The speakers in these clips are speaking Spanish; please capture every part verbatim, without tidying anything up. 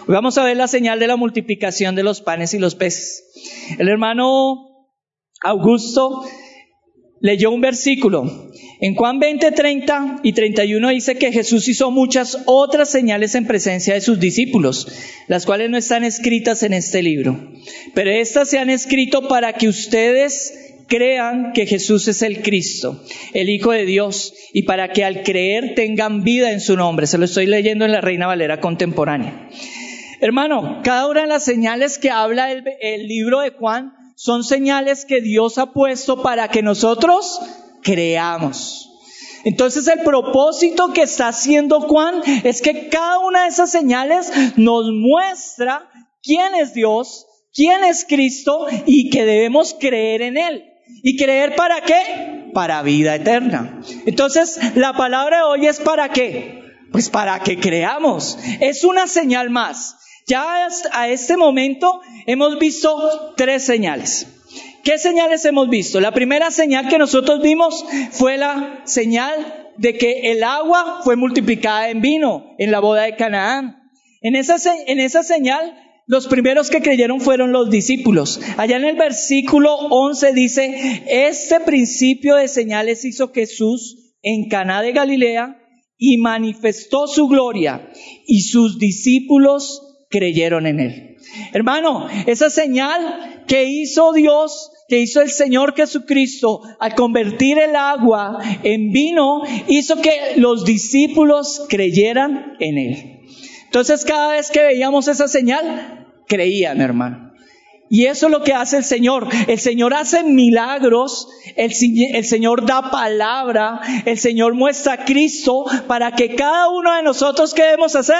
Hoy vamos a ver la señal de la multiplicación de los panes y los peces. El hermano Augusto leyó un versículo. En Juan veinte, treinta y treinta y uno dice que Jesús hizo muchas otras señales en presencia de sus discípulos, las cuales no están escritas en este libro. Pero estas se han escrito para que ustedes crean que Jesús es el Cristo, el Hijo de Dios, y para que al creer tengan vida en su nombre. Se lo estoy leyendo en la Reina Valera contemporánea. Hermano, cada una de las señales que habla el, el libro de Juan son señales que Dios ha puesto para que nosotros creamos. Entonces el propósito que está haciendo Juan es que cada una de esas señales nos muestra quién es Dios, quién es Cristo y que debemos creer en Él. ¿Y creer para qué? Para vida eterna. Entonces la palabra de hoy es ¿para qué? Pues para que creamos. Es una señal más. Ya a este momento hemos visto tres señales. ¿Qué señales hemos visto? La primera señal que nosotros vimos fue la señal de que el agua fue multiplicada en vino en la boda de Canaán. En esa, en esa señal, los primeros que creyeron fueron los discípulos. Allá en el versículo once dice, este principio de señales hizo Jesús en Caná de Galilea y manifestó su gloria y sus discípulos creyeron en él. Hermano, esa señal que hizo Dios, que hizo el Señor Jesucristo al convertir el agua en vino, hizo que los discípulos creyeran en él. Entonces cada vez que veíamos esa señal, creían, hermano. Y eso es lo que hace el Señor. El Señor hace milagros, el, el Señor da palabra, el Señor muestra a Cristo para que cada uno de nosotros, ¿qué debemos hacer?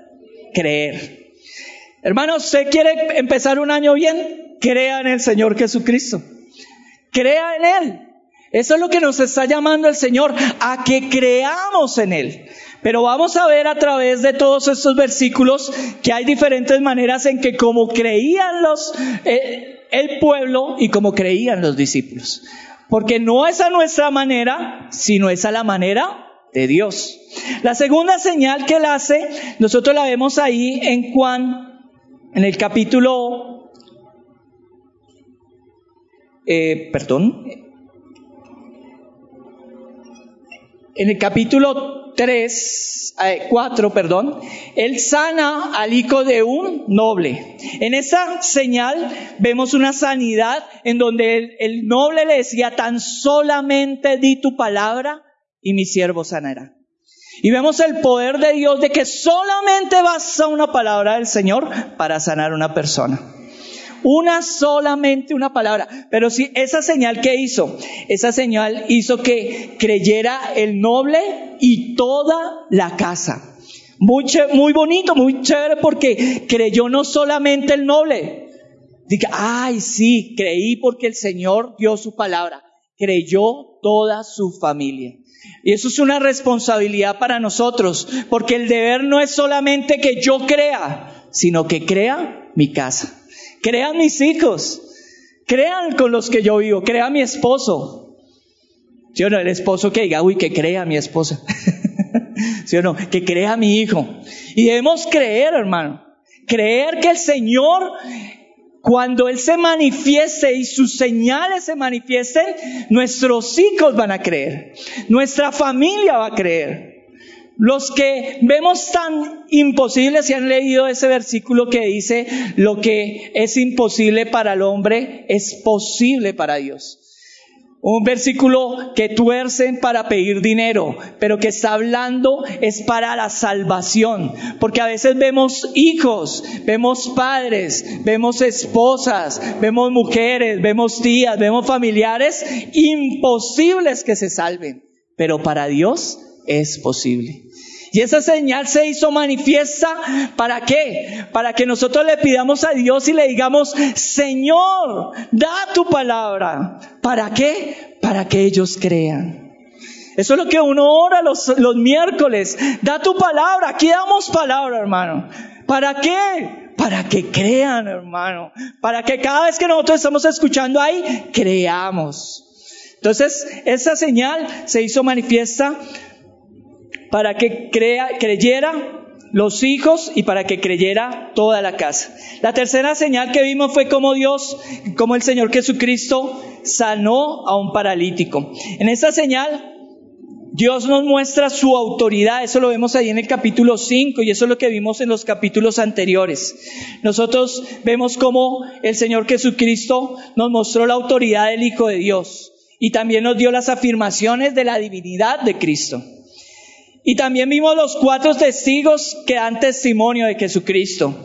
Creer. Hermano, ¿usted quiere empezar un año bien? Crea en el Señor Jesucristo. Crea en Él. Eso es lo que nos está llamando el Señor, a que creamos en Él. Pero vamos a ver a través de todos estos versículos que hay diferentes maneras en que como creían los, eh, el pueblo y como creían los discípulos. Porque no es a nuestra manera, sino es a la manera de Dios. La segunda señal que Él hace, nosotros la vemos ahí en Juan, en el capítulo, eh, perdón, en el capítulo tres, eh, cuatro, perdón, Él sana al hijo de un noble. En esa señal vemos una sanidad en donde el, el noble le decía, tan solamente di tu palabra y mi siervo sanará. Y vemos el poder de Dios de que solamente basta una palabra del Señor para sanar a una persona. Una solamente una palabra. Pero si esa señal que hizo, esa señal hizo que creyera el noble y toda la casa. Muy, muy bonito, muy chévere, porque creyó no solamente el noble. Diga, ay sí, creí porque el Señor dio su palabra. Creyó toda su familia. Y eso es una responsabilidad para nosotros, porque el deber no es solamente que yo crea, sino que crea mi casa, crean mis hijos, crean con los que yo vivo, crea mi esposo. ¿Sí o no? El esposo que diga, uy, que crea mi esposa. ¿Sí o no? Que crea mi hijo. Y debemos creer, hermano, creer que el Señor, cuando Él se manifieste y sus señales se manifiesten, nuestros hijos van a creer. Nuestra familia va a creer. Los que vemos tan imposibles, si han leído ese versículo que dice, lo que es imposible para el hombre es posible para Dios. Un versículo que tuercen para pedir dinero, pero que está hablando es para la salvación. Porque a veces vemos hijos, vemos padres, vemos esposas, vemos mujeres, vemos tías, vemos familiares imposibles que se salven. Pero para Dios es posible. Y esa señal se hizo manifiesta, ¿para qué? Para que nosotros le pidamos a Dios y le digamos, Señor, da tu palabra. ¿Para qué? Para que ellos crean. Eso es lo que uno ora los, los miércoles. Da tu palabra. Aquí damos palabra, hermano. ¿Para qué? Para que crean, hermano. Para que cada vez que nosotros estamos escuchando ahí, creamos. Entonces, esa señal se hizo manifiesta para que crea, creyera los hijos y para que creyera toda la casa. La tercera señal que vimos fue cómo Dios, cómo el Señor Jesucristo sanó a un paralítico. En esta señal, Dios nos muestra su autoridad. Eso lo vemos ahí en el capítulo cinco y eso es lo que vimos en los capítulos anteriores. Nosotros vemos cómo el Señor Jesucristo nos mostró la autoridad del Hijo de Dios y también nos dio las afirmaciones de la divinidad de Cristo. Y también vimos los cuatro testigos que dan testimonio de Jesucristo.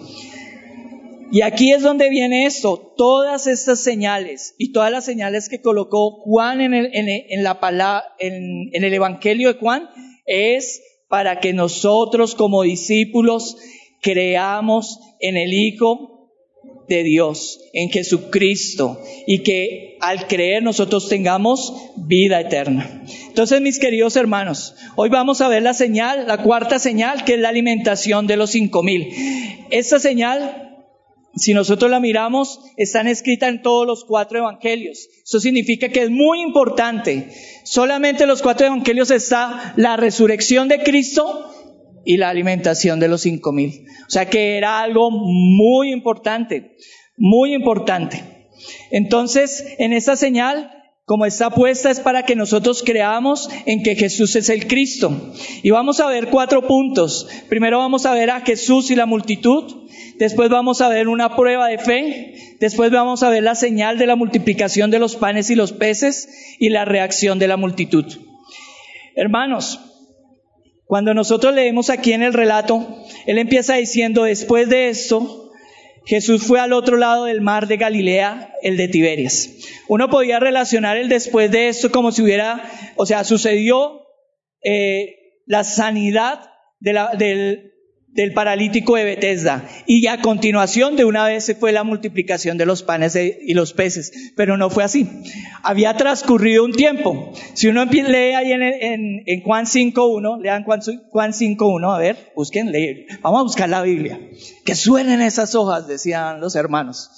Y aquí es donde viene esto, todas estas señales y todas las señales que colocó Juan en el, en, en la palabra, en, en el Evangelio de Juan, es para que nosotros como discípulos creamos en el Hijo de Dios, en Jesucristo, y que al creer nosotros tengamos vida eterna. Entonces, mis queridos hermanos, hoy vamos a ver la señal, la cuarta señal, que es la alimentación de los cinco mil. Esta señal, si nosotros la miramos, están escritas en todos los cuatro evangelios. Eso significa que es muy importante. Solamente en los cuatro evangelios está la resurrección de Cristo y la alimentación de los cinco mil. O sea que era algo muy importante, muy importante. Entonces, en esta señal, como está puesta, es para que nosotros creamos en que Jesús es el Cristo. Y vamos a ver cuatro puntos. Primero vamos a ver a Jesús y la multitud. Después vamos a ver una prueba de fe. Después vamos a ver la señal de la multiplicación de los panes y los peces y la reacción de la multitud. Hermanos, cuando nosotros leemos aquí en el relato, él empieza diciendo, después de esto, Jesús fue al otro lado del mar de Galilea, el de Tiberias. Uno podía relacionar el después de esto como si hubiera, o sea, sucedió eh, la sanidad de la, del, del paralítico de Betesda. Y a continuación, de una vez, se fue la multiplicación de los panes y los peces. Pero no fue así. Había transcurrido un tiempo. Si uno lee ahí en, en, en Juan cinco uno, lean Juan, Juan cinco uno, a ver, busquen, leer. Vamos a buscar la Biblia. Que suenen esas hojas, decían los hermanos.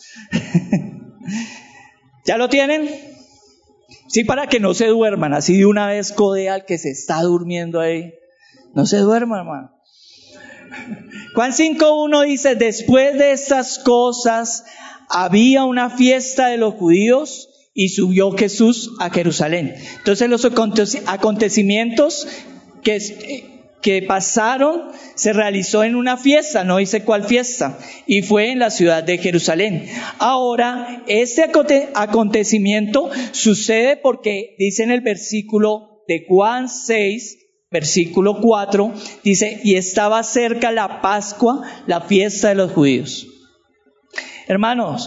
¿Ya lo tienen? Sí, para que no se duerman. Así de una vez codea al que se está durmiendo ahí. No se duerman, hermano. Juan cinco uno dice, después de estas cosas había una fiesta de los judíos y subió Jesús a Jerusalén. Entonces los acontecimientos que, que pasaron se realizó en una fiesta, no dice cuál fiesta, y fue en la ciudad de Jerusalén. Ahora, este acontecimiento sucede porque dice en el versículo de Juan seis, versículo cuatro, dice, y estaba cerca la Pascua, la fiesta de los judíos. Hermanos,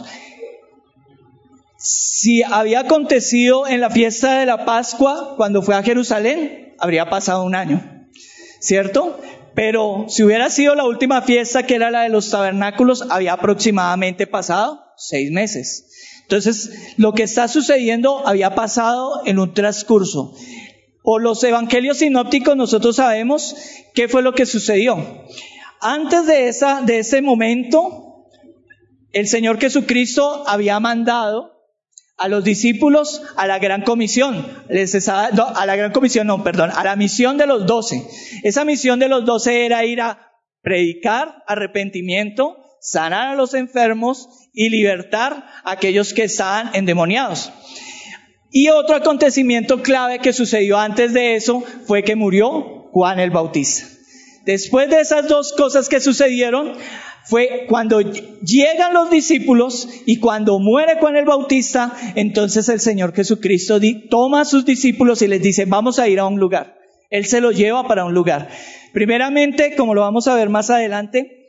si había acontecido en la fiesta de la Pascua cuando fue a Jerusalén, habría pasado un año, ¿cierto? Pero si hubiera sido la última fiesta, que era la de los tabernáculos, había aproximadamente pasado seis meses. Entonces, lo que está sucediendo había pasado en un transcurso. Por los evangelios sinópticos nosotros sabemos qué fue lo que sucedió. Antes de esa, de ese momento, el Señor Jesucristo había mandado a los discípulos a la gran comisión. Les estaba, no, a la gran comisión, no, perdón, a la misión de los doce. Esa misión de los doce era ir a predicar arrepentimiento, sanar a los enfermos y libertar a aquellos que estaban endemoniados. Y otro acontecimiento clave que sucedió antes de eso fue que murió Juan el Bautista. Después de esas dos cosas que sucedieron, fue cuando llegan los discípulos y cuando muere Juan el Bautista, entonces el Señor Jesucristo toma a sus discípulos y les dice, vamos a ir a un lugar. Él se los lleva para un lugar. Primeramente, como lo vamos a ver más adelante,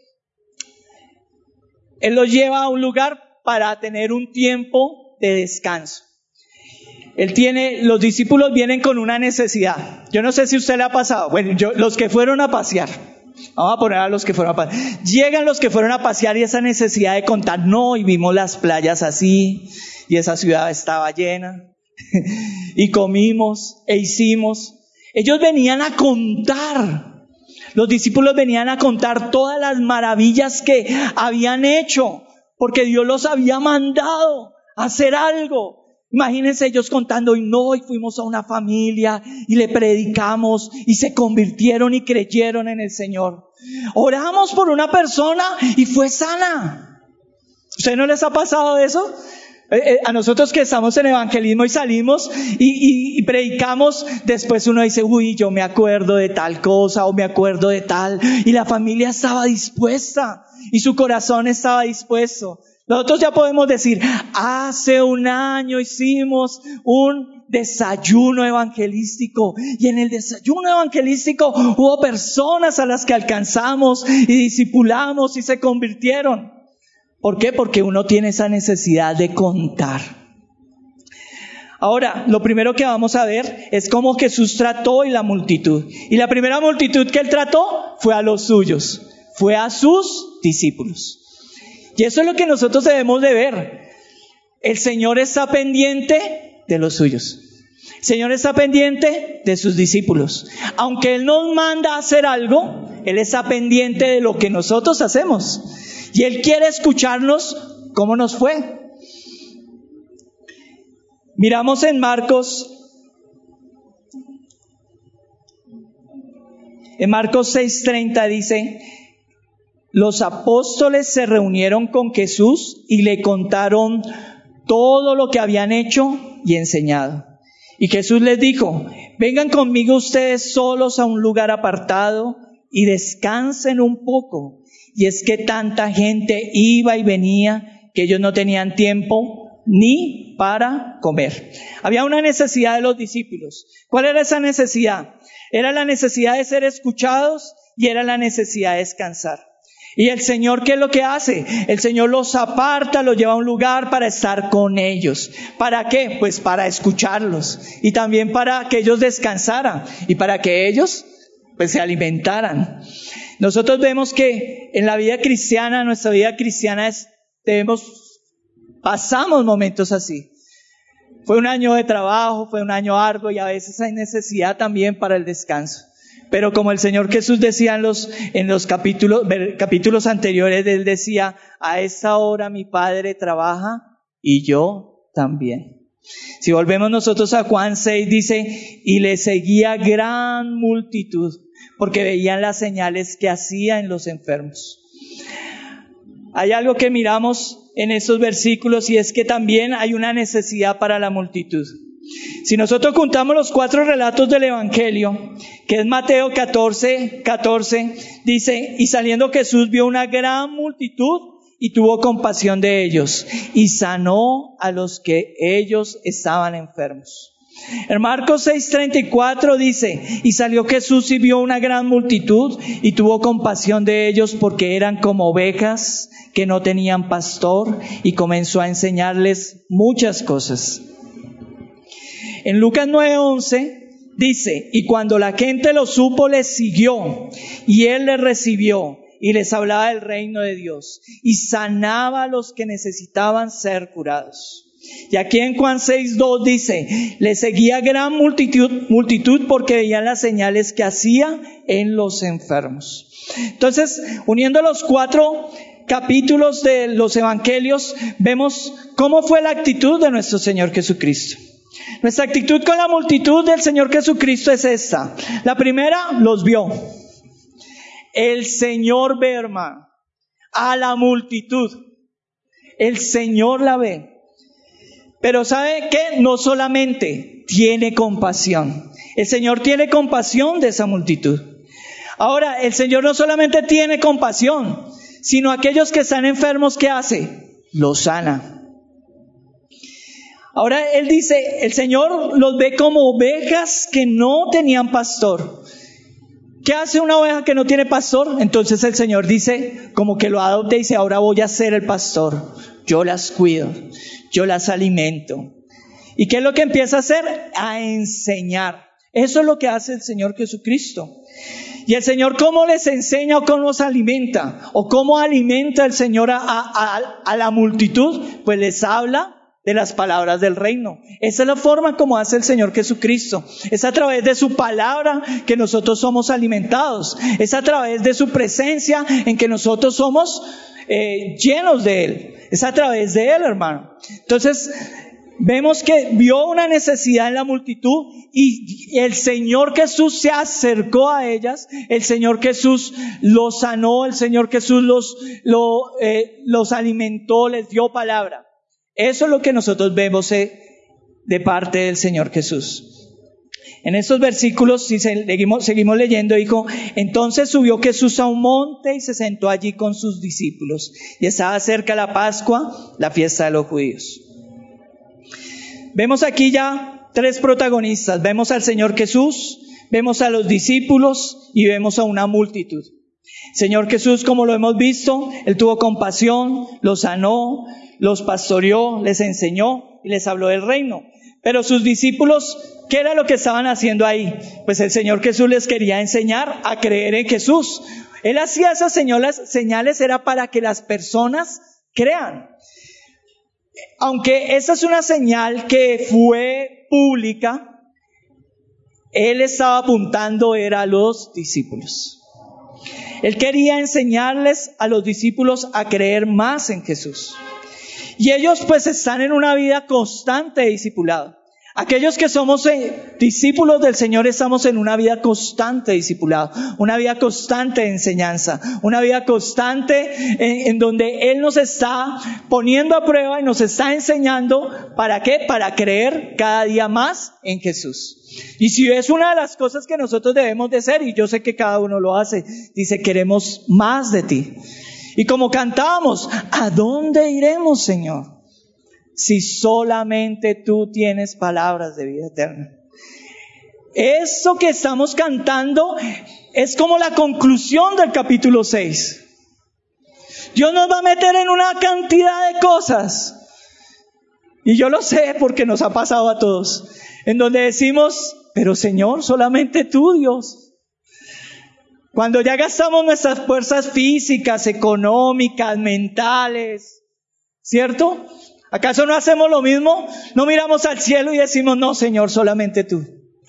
Él los lleva a un lugar para tener un tiempo de descanso. Él tiene, los discípulos vienen con una necesidad. Yo no sé si a usted le ha pasado. Bueno, yo, los que fueron a pasear. Vamos a poner a los que fueron a pasear. Llegan los que fueron a pasear y esa necesidad de contar, no, y vimos las playas así, y esa ciudad estaba llena, y comimos, e hicimos. Ellos venían a contar. Los discípulos venían a contar todas las maravillas que habían hecho, porque Dios los había mandado a hacer algo. Imagínense ellos contando, y no, y fuimos a una familia y le predicamos y se convirtieron y creyeron en el Señor. Oramos por una persona y fue sana. ¿Ustedes no les ha pasado eso? Eh, eh, a nosotros que estamos en evangelismo y salimos y, y, y predicamos, después uno dice, uy, yo me acuerdo de tal cosa o me acuerdo de tal, y la familia estaba dispuesta y su corazón estaba dispuesto. Nosotros ya podemos decir, hace un año hicimos un desayuno evangelístico, y en el desayuno evangelístico hubo personas a las que alcanzamos y discipulamos y se convirtieron. ¿Por qué? Porque uno tiene esa necesidad de contar. Ahora, lo primero que vamos a ver es cómo Jesús trató y la multitud. Y la primera multitud que Él trató fue a los suyos, fue a sus discípulos. Y eso es lo que nosotros debemos de ver. El Señor está pendiente de los suyos. El Señor está pendiente de sus discípulos. Aunque Él nos manda a hacer algo, Él está pendiente de lo que nosotros hacemos. Y Él quiere escucharnos cómo nos fue. Miramos en Marcos, en Marcos seis treinta dice, los apóstoles se reunieron con Jesús y le contaron todo lo que habían hecho y enseñado. Y Jesús les dijo, vengan conmigo ustedes solos a un lugar apartado y descansen un poco. Y es que tanta gente iba y venía que ellos no tenían tiempo ni para comer. Había una necesidad de los discípulos. ¿Cuál era esa necesidad? Era la necesidad de ser escuchados y era la necesidad de descansar. Y el Señor, ¿qué es lo que hace? El Señor los aparta, los lleva a un lugar para estar con ellos. ¿Para qué? Pues para escucharlos. Y también para que ellos descansaran. Y para que ellos, pues, se alimentaran. Nosotros vemos que en la vida cristiana, nuestra vida cristiana es, debemos, pasamos momentos así. Fue un año de trabajo, fue un año arduo y a veces hay necesidad también para el descanso. Pero como el Señor Jesús decía en los, en los capítulos, capítulos anteriores, Él decía, a esta hora mi Padre trabaja y yo también. Si volvemos nosotros a Juan seis, dice, y le seguía gran multitud, porque veían las señales que hacía en los enfermos. Hay algo que miramos en estos versículos y es que también hay una necesidad para la multitud. Si nosotros juntamos los cuatro relatos del Evangelio, que es Mateo catorce, catorce, dice, y saliendo Jesús vio una gran multitud y tuvo compasión de ellos y sanó a los que ellos estaban enfermos. En Marcos seis treinta y cuatro dice, y salió Jesús y vio una gran multitud y tuvo compasión de ellos porque eran como ovejas que no tenían pastor, y comenzó a enseñarles muchas cosas. En Lucas nueve once dice, y cuando la gente lo supo, les siguió, y Él les recibió, y les hablaba del reino de Dios, y sanaba a los que necesitaban ser curados. Y aquí en Juan seis dos dice, le seguía gran multitud, multitud porque veían las señales que hacía en los enfermos. Entonces, uniendo los cuatro capítulos de los evangelios, vemos cómo fue la actitud de nuestro Señor Jesucristo. Nuestra actitud con la multitud del Señor Jesucristo es esta. La primera, los vio. El Señor ve, hermano, a la multitud. El Señor la ve. Pero ¿sabe qué? No solamente tiene compasión. El Señor tiene compasión de esa multitud. Ahora, el Señor no solamente tiene compasión, sino aquellos que están enfermos, ¿qué hace? Los sana. Ahora Él dice, el Señor los ve como ovejas que no tenían pastor. ¿Qué hace una oveja que no tiene pastor? Entonces el Señor dice, como que lo adopta y dice, ahora voy a ser el pastor. Yo las cuido, yo las alimento. ¿Y qué es lo que empieza a hacer? A enseñar. Eso es lo que hace el Señor Jesucristo. Y el Señor, ¿cómo les enseña o cómo los alimenta? ¿O cómo alimenta el Señor a, a, a la multitud? Pues les habla de las palabras del reino. Esa es la forma como hace el Señor Jesucristo. Es a través de su palabra que nosotros somos alimentados. Es a través de su presencia en que nosotros somos eh, llenos de Él. Es a través de Él, hermano. Entonces, vemos que vio una necesidad en la multitud y el Señor Jesús se acercó a ellas, el Señor Jesús los sanó, el Señor Jesús los, lo, eh, los alimentó, les dio palabra. Eso es lo que nosotros vemos eh, de parte del Señor Jesús. En estos versículos, si seguimos, seguimos leyendo, dijo, entonces subió Jesús a un monte y se sentó allí con sus discípulos. Y estaba cerca la Pascua, la fiesta de los judíos. Vemos aquí ya tres protagonistas. Vemos al Señor Jesús, vemos a los discípulos y vemos a una multitud. Señor Jesús, como lo hemos visto, Él tuvo compasión, los sanó, los pastoreó, les enseñó y les habló del reino. Pero sus discípulos, ¿qué era lo que estaban haciendo ahí? Pues el Señor Jesús les quería enseñar a creer en Jesús. Él hacía esas señales, señales era para que las personas crean. Aunque esa es una señal que fue pública, Él estaba apuntando era a los discípulos. Él quería enseñarles a los discípulos a creer más en Jesús. Y ellos pues están en una vida constante de discipulado. Aquellos que somos eh, discípulos del Señor estamos en una vida constante de discipulado, una vida constante de enseñanza, una vida constante en, en donde Él nos está poniendo a prueba y nos está enseñando, ¿para qué? Para creer cada día más en Jesús. Y si es una de las cosas que nosotros debemos de hacer, y yo sé que cada uno lo hace, dice, queremos más de ti. Y como cantábamos, ¿a dónde iremos, Señor? Si solamente tú tienes palabras de vida eterna. Eso que estamos cantando es como la conclusión del capítulo seis. Dios nos va a meter en una cantidad de cosas. Y yo lo sé porque nos ha pasado a todos. En donde decimos, pero Señor, solamente tú, Dios. Cuando ya gastamos nuestras fuerzas físicas, económicas, mentales, ¿cierto? ¿Acaso no hacemos lo mismo? No miramos al cielo y decimos, no, Señor, solamente tú.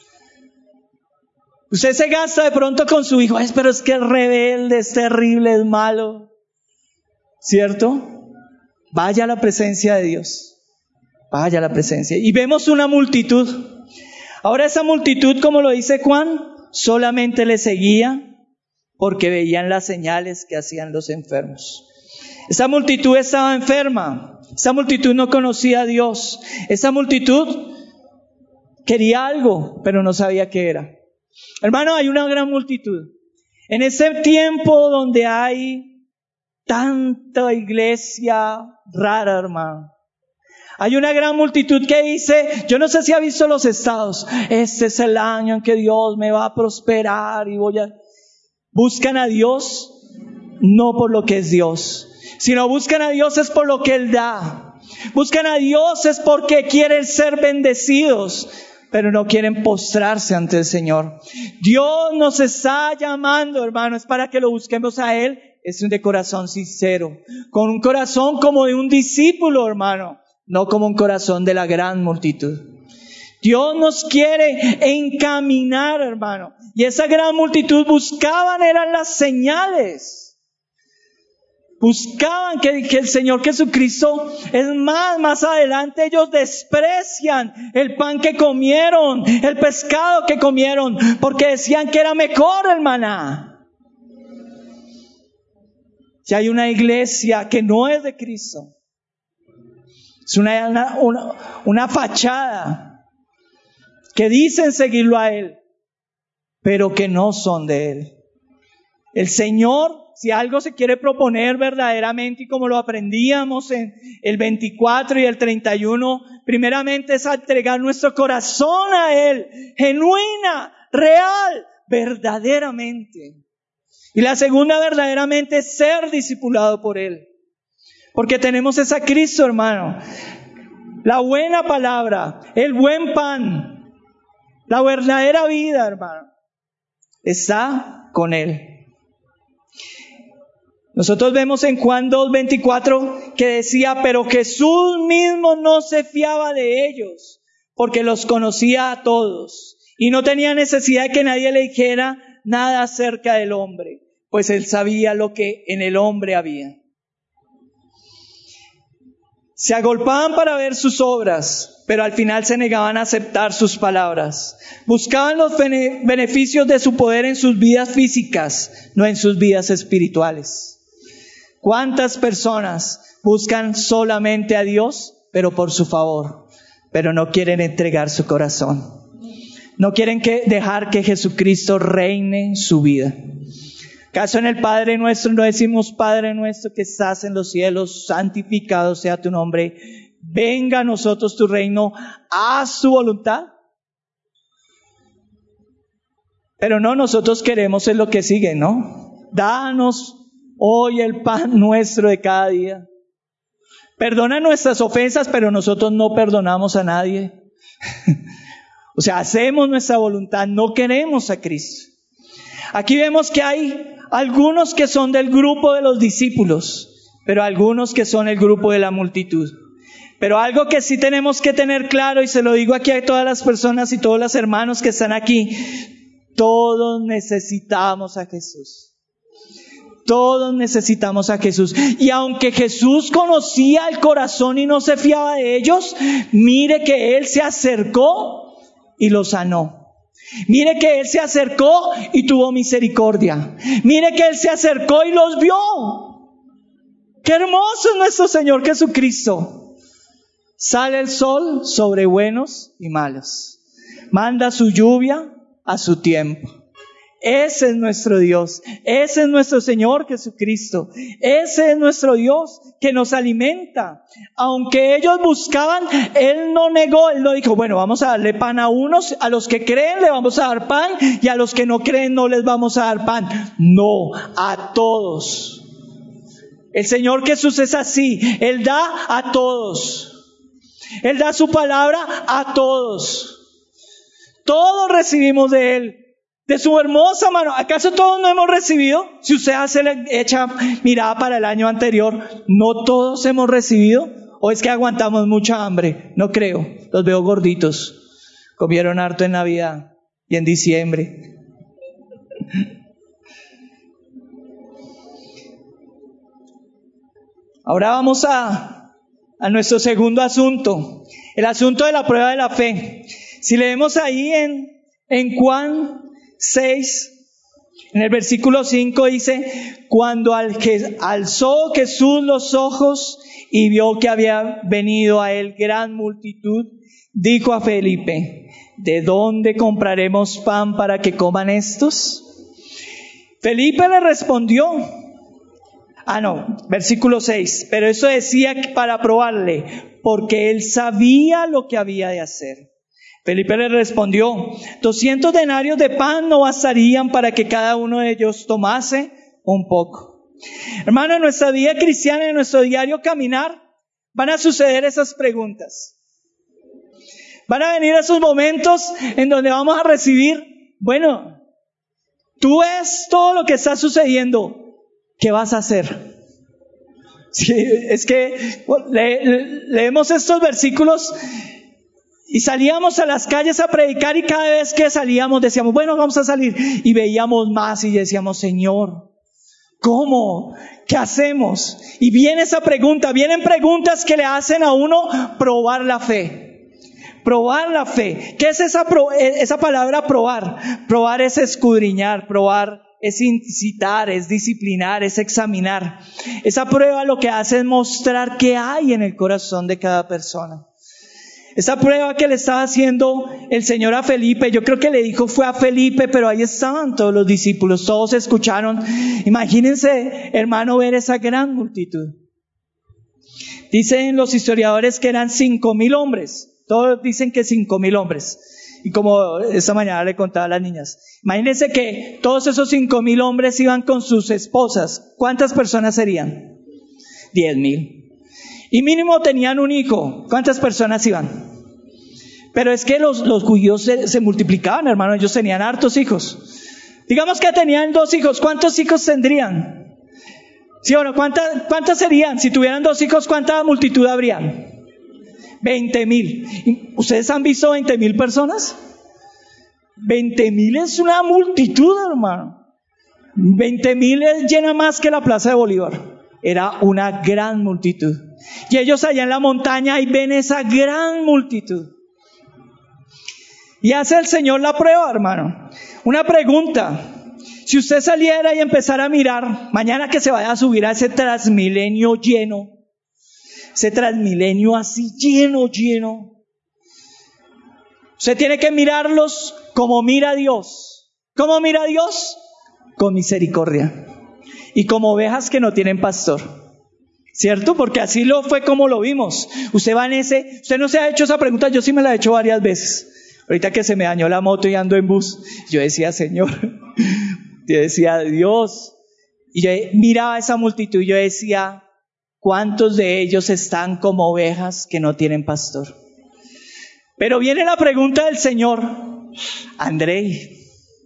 Usted se gasta de pronto con su hijo, ay, pero es que es rebelde, es terrible, es malo. ¿Cierto? Vaya a la presencia de Dios. Vaya a la presencia. Y vemos una multitud. Ahora esa multitud, como lo dice Juan, solamente le seguía porque veían las señales que hacían los enfermos. Esa multitud estaba enferma. Esa multitud no conocía a Dios. Esa multitud quería algo, pero no sabía qué era. Hermano, hay una gran multitud. En ese tiempo donde hay tanta iglesia rara, hermano, hay una gran multitud que dice, yo no sé si ha visto los estados, este es el año en que Dios me va a prosperar y voy a... Buscan a Dios no por lo que es Dios, sino buscan a Dios es por lo que Él da. Buscan a Dios es porque quieren ser bendecidos, pero no quieren postrarse ante el Señor. Dios nos está llamando, hermanos, para que lo busquemos a Él, es un de corazón sincero, con un corazón como de un discípulo, hermano, no como un corazón de la gran multitud. Dios nos quiere encaminar, hermano, y esa gran multitud buscaban eran las señales. Buscaban que, que el Señor Jesucristo, es más, más adelante ellos desprecian el pan que comieron, el pescado que comieron, porque decían que era mejor el maná. Si hay una iglesia que no es de Cristo, es una, una, una, una fachada, que dicen seguirlo a Él, pero que no son de Él. El Señor, si algo se quiere proponer verdaderamente, y como lo aprendíamos en el veinticuatro y el treinta y uno, primeramente es entregar nuestro corazón a Él, genuina, real, verdaderamente. Y la segunda verdaderamente es ser discipulado por Él. Porque tenemos esa Cristo, hermano. La buena palabra, el buen pan, la verdadera vida, hermano, está con Él. Nosotros vemos en Juan dos veinticuatro que decía, pero Jesús mismo no se fiaba de ellos, porque los conocía a todos, y no tenía necesidad de que nadie le dijera nada acerca del hombre, pues Él sabía lo que en el hombre había. Se agolpaban para ver sus obras, pero al final se negaban a aceptar sus palabras. Buscaban los bene- beneficios de su poder en sus vidas físicas, no en sus vidas espirituales. ¿Cuántas personas buscan solamente a Dios, pero por su favor, pero no quieren entregar su corazón? No quieren que dejar que Jesucristo reine en su vida. ¿Acaso en el Padre Nuestro no decimos: Padre nuestro que estás en los cielos, santificado sea tu nombre, venga a nosotros tu reino, haz tu voluntad? Pero no, nosotros queremos es lo que sigue, ¿no? Danos hoy el pan nuestro de cada día. Perdona nuestras ofensas, pero nosotros no perdonamos a nadie. O sea, hacemos nuestra voluntad, no queremos a Cristo. Aquí vemos que hay algunos que son del grupo de los discípulos, pero algunos que son el grupo de la multitud. Pero algo que sí tenemos que tener claro, y se lo digo aquí a todas las personas y todos los hermanos que están aquí: todos necesitamos a Jesús. Todos necesitamos a Jesús. Y aunque Jesús conocía el corazón y no se fiaba de ellos, mire que Él se acercó y los sanó. Mire que Él se acercó y tuvo misericordia. Mire que Él se acercó y los vio. ¡Qué hermoso es nuestro Señor Jesucristo! Sale el sol sobre buenos y malos. Manda su lluvia a su tiempo. Ese es nuestro Dios. Ese es nuestro Señor Jesucristo. Ese es nuestro Dios que nos alimenta. Aunque ellos buscaban, Él no negó. Él no dijo: bueno, vamos a darle pan a unos, a los que creen le vamos a dar pan, y a los que no creen no les vamos a dar pan. No, a todos. El Señor Jesús es así. Él da a todos. Él da su palabra a todos. Todos recibimos de Él, de su hermosa mano. ¿Acaso todos no hemos recibido? Si usted hace la echa mirada para el año anterior, ¿no todos hemos recibido? ¿O es que aguantamos mucha hambre? No creo. Los veo gorditos. Comieron harto en Navidad y en diciembre. Ahora vamos a, a nuestro segundo asunto. El asunto de la prueba de la fe. Si leemos ahí en, en Juan seis, en el versículo cinco dice: cuando al que alzó Jesús los ojos y vio que había venido a él gran multitud, dijo a Felipe: ¿de dónde compraremos pan para que coman estos? Felipe le respondió, ah no, versículo seis, pero eso decía para probarle, porque él sabía lo que había de hacer. Felipe le respondió: doscientos denarios de pan no bastarían para que cada uno de ellos tomase un poco. Hermano, en nuestra vida cristiana, en nuestro diario caminar, van a suceder esas preguntas. Van a venir esos momentos en donde vamos a recibir: bueno, tú ves todo lo que está sucediendo, ¿qué vas a hacer? Sí, es que le, leemos estos versículos y salíamos a las calles a predicar, y cada vez que salíamos decíamos: bueno, vamos a salir, y veíamos más y decíamos: Señor, ¿cómo? ¿Qué hacemos? Y viene esa pregunta, vienen preguntas que le hacen a uno probar la fe. Probar la fe. ¿Qué es esa, pro, esa palabra probar? Probar es escudriñar, probar es incitar, es disciplinar, es examinar. Esa prueba lo que hace es mostrar qué hay en el corazón de cada persona. Esa prueba que le estaba haciendo el Señor a Felipe, yo creo que le dijo fue a Felipe, pero ahí estaban todos los discípulos, todos escucharon. Imagínense, hermano, ver esa gran multitud. Dicen los historiadores que eran cinco mil hombres, todos dicen que cinco mil hombres. Y como esta mañana le contaba a las niñas, imagínense que todos esos cinco mil hombres iban con sus esposas. ¿Cuántas personas serían? Diez mil. Y mínimo tenían un hijo. ¿Cuántas personas iban? Pero es que los, los judíos se, se multiplicaban, hermano. Ellos tenían hartos hijos. Digamos que tenían dos hijos. ¿Cuántos hijos tendrían? Sí, bueno, ¿cuántas, cuántas serían? Si tuvieran dos hijos, ¿cuánta multitud habrían? veinte mil. ¿Ustedes han visto veinte mil personas? veinte mil es una multitud, hermano. veinte mil llena más que la Plaza de Bolívar. era una gran multitud. Y ellos allá en la montaña y ven esa gran multitud. Y hace el Señor la prueba, hermano. Una pregunta. Si usted saliera y empezara a mirar, mañana que se vaya a subir a ese Transmilenio lleno, ese Transmilenio así lleno, lleno, usted tiene que mirarlos como mira Dios. ¿Cómo mira Dios? Con misericordia. Y como ovejas que no tienen pastor. ¿Cierto? Porque así lo fue como lo vimos. Usted va en ese, usted no se ha hecho esa pregunta, yo sí me la he hecho varias veces. Ahorita que se me dañó la moto y ando en bus, yo decía, Señor, yo decía, Dios, y yo miraba a esa multitud y yo decía, ¿cuántos de ellos están como ovejas que no tienen pastor? Pero viene la pregunta del Señor, Andrei,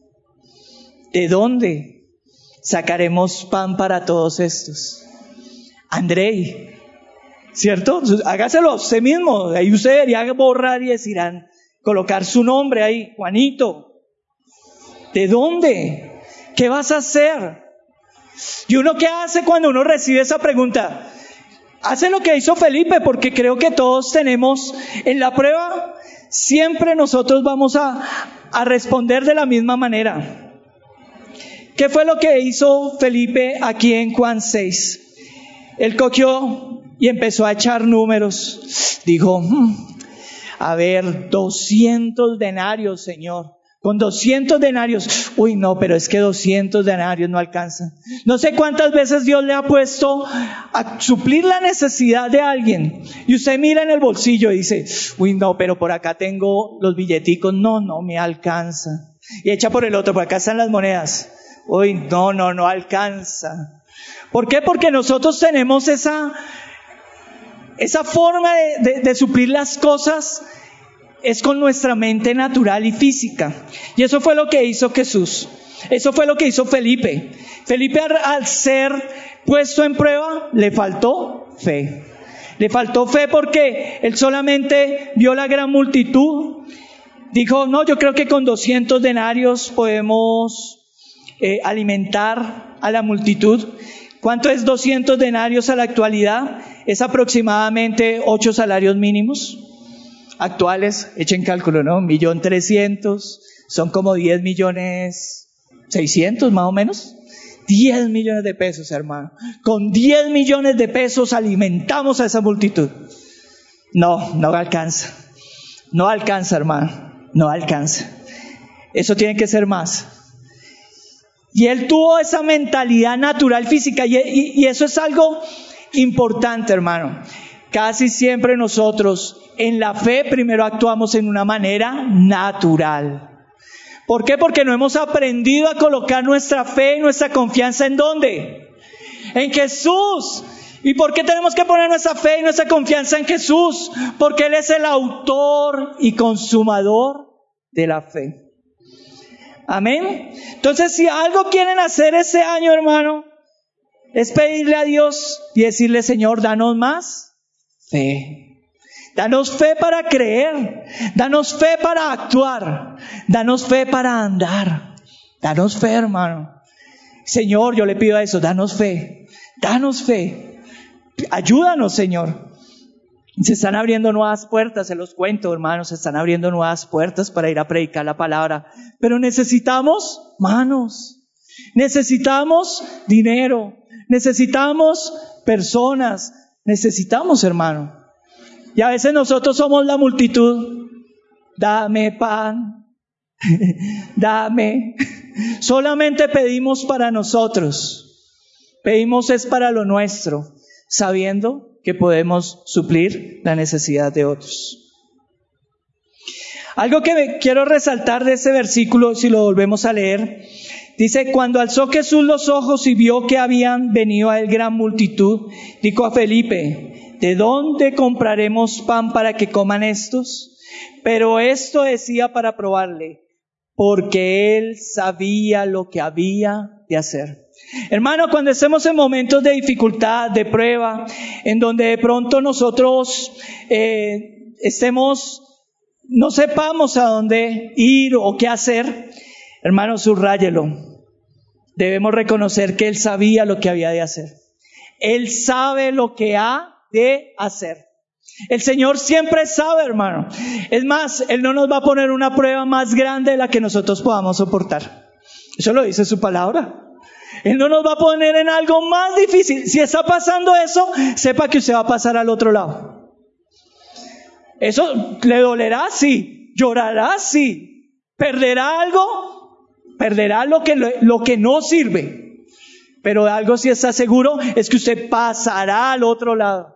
¿de dónde sacaremos pan para todos estos? Andrei, ¿cierto? Hágaselo a usted mismo, ahí usted debería borrar y decir, colocar su nombre ahí, Juanito. ¿De dónde? ¿Qué vas a hacer? ¿Y uno qué hace cuando uno recibe esa pregunta? Hace lo que hizo Felipe, porque creo que todos tenemos en la prueba, siempre nosotros vamos a, a responder de la misma manera. ¿Qué fue lo que hizo Felipe aquí en Juan seis? Él cogió y empezó a echar números. Dijo, hmm, a ver, doscientos denarios, Señor. Con doscientos denarios. Uy, no, pero es que doscientos denarios no alcanzan. No sé cuántas veces Dios le ha puesto a suplir la necesidad de alguien. Y usted mira en el bolsillo y dice, uy, no, pero por acá tengo los billeticos. No, no me alcanza. Y echa por el otro, por acá están las monedas. Uy, no, no, no alcanza. ¿Por qué? Porque nosotros tenemos esa, esa forma de, de, de suplir las cosas, es con nuestra mente natural y física. Y eso fue lo que hizo Jesús. Eso fue lo que hizo Felipe. Felipe, al ser puesto en prueba, le faltó fe. Le faltó fe porque él solamente vio la gran multitud. Dijo, no, yo creo que con doscientos denarios podemos eh, alimentar a la multitud. ¿Cuánto es doscientos denarios a la actualidad? Es aproximadamente ocho salarios mínimos actuales. Echen cálculo, ¿no? Un millón trescientos, son como diez millones seiscientos más o menos. diez millones de pesos, hermano. Con diez millones de pesos alimentamos a esa multitud. No, no alcanza. No alcanza, hermano. No alcanza. Eso tiene que ser más. Y él tuvo esa mentalidad natural física y, y, y eso es algo importante, hermano. Casi siempre nosotros en la fe primero actuamos en una manera natural. ¿Por qué? Porque no hemos aprendido a colocar nuestra fe y nuestra confianza ¿en dónde? En Jesús. ¿Y por qué tenemos que poner nuestra fe y nuestra confianza en Jesús? Porque Él es el autor y consumador de la fe. Amén. Entonces, si algo quieren hacer ese año, hermano, es pedirle a Dios y decirle, Señor, danos más fe. Danos fe para creer. Danos fe para actuar. Danos fe para andar. Danos fe, hermano. Señor, yo le pido a eso, danos fe. Danos fe. Ayúdanos, Señor. Se están abriendo nuevas puertas, se los cuento, hermanos, se están abriendo nuevas puertas para ir a predicar la palabra. Pero necesitamos manos, necesitamos dinero, necesitamos personas, necesitamos, hermano. Y a veces nosotros somos la multitud. Dame pan, dame. Solamente pedimos para nosotros, pedimos es para lo nuestro, sabiendo que podemos suplir la necesidad de otros. Algo que quiero resaltar de ese versículo, si lo volvemos a leer, dice, cuando alzó Jesús los ojos y vio que habían venido a él gran multitud, dijo a Felipe, ¿de dónde compraremos pan para que coman estos? Pero esto decía para probarle, porque él sabía lo que había de hacer. Hermano, cuando estemos en momentos de dificultad, de prueba, en donde de pronto nosotros eh, estemos, no sepamos a dónde ir o qué hacer, hermano, subráyelo. Debemos reconocer que Él sabía lo que había de hacer. Él sabe lo que ha de hacer. El Señor siempre sabe, hermano. Es más, Él no nos va a poner una prueba más grande de la que nosotros podamos soportar. Eso lo dice su palabra. Él no nos va a poner en algo más difícil. Si está pasando eso, sepa que usted va a pasar al otro lado. Eso le dolerá, sí. Llorará, sí. Perderá algo, perderá lo que, lo que no sirve. Pero de algo sí está seguro, es que usted pasará al otro lado.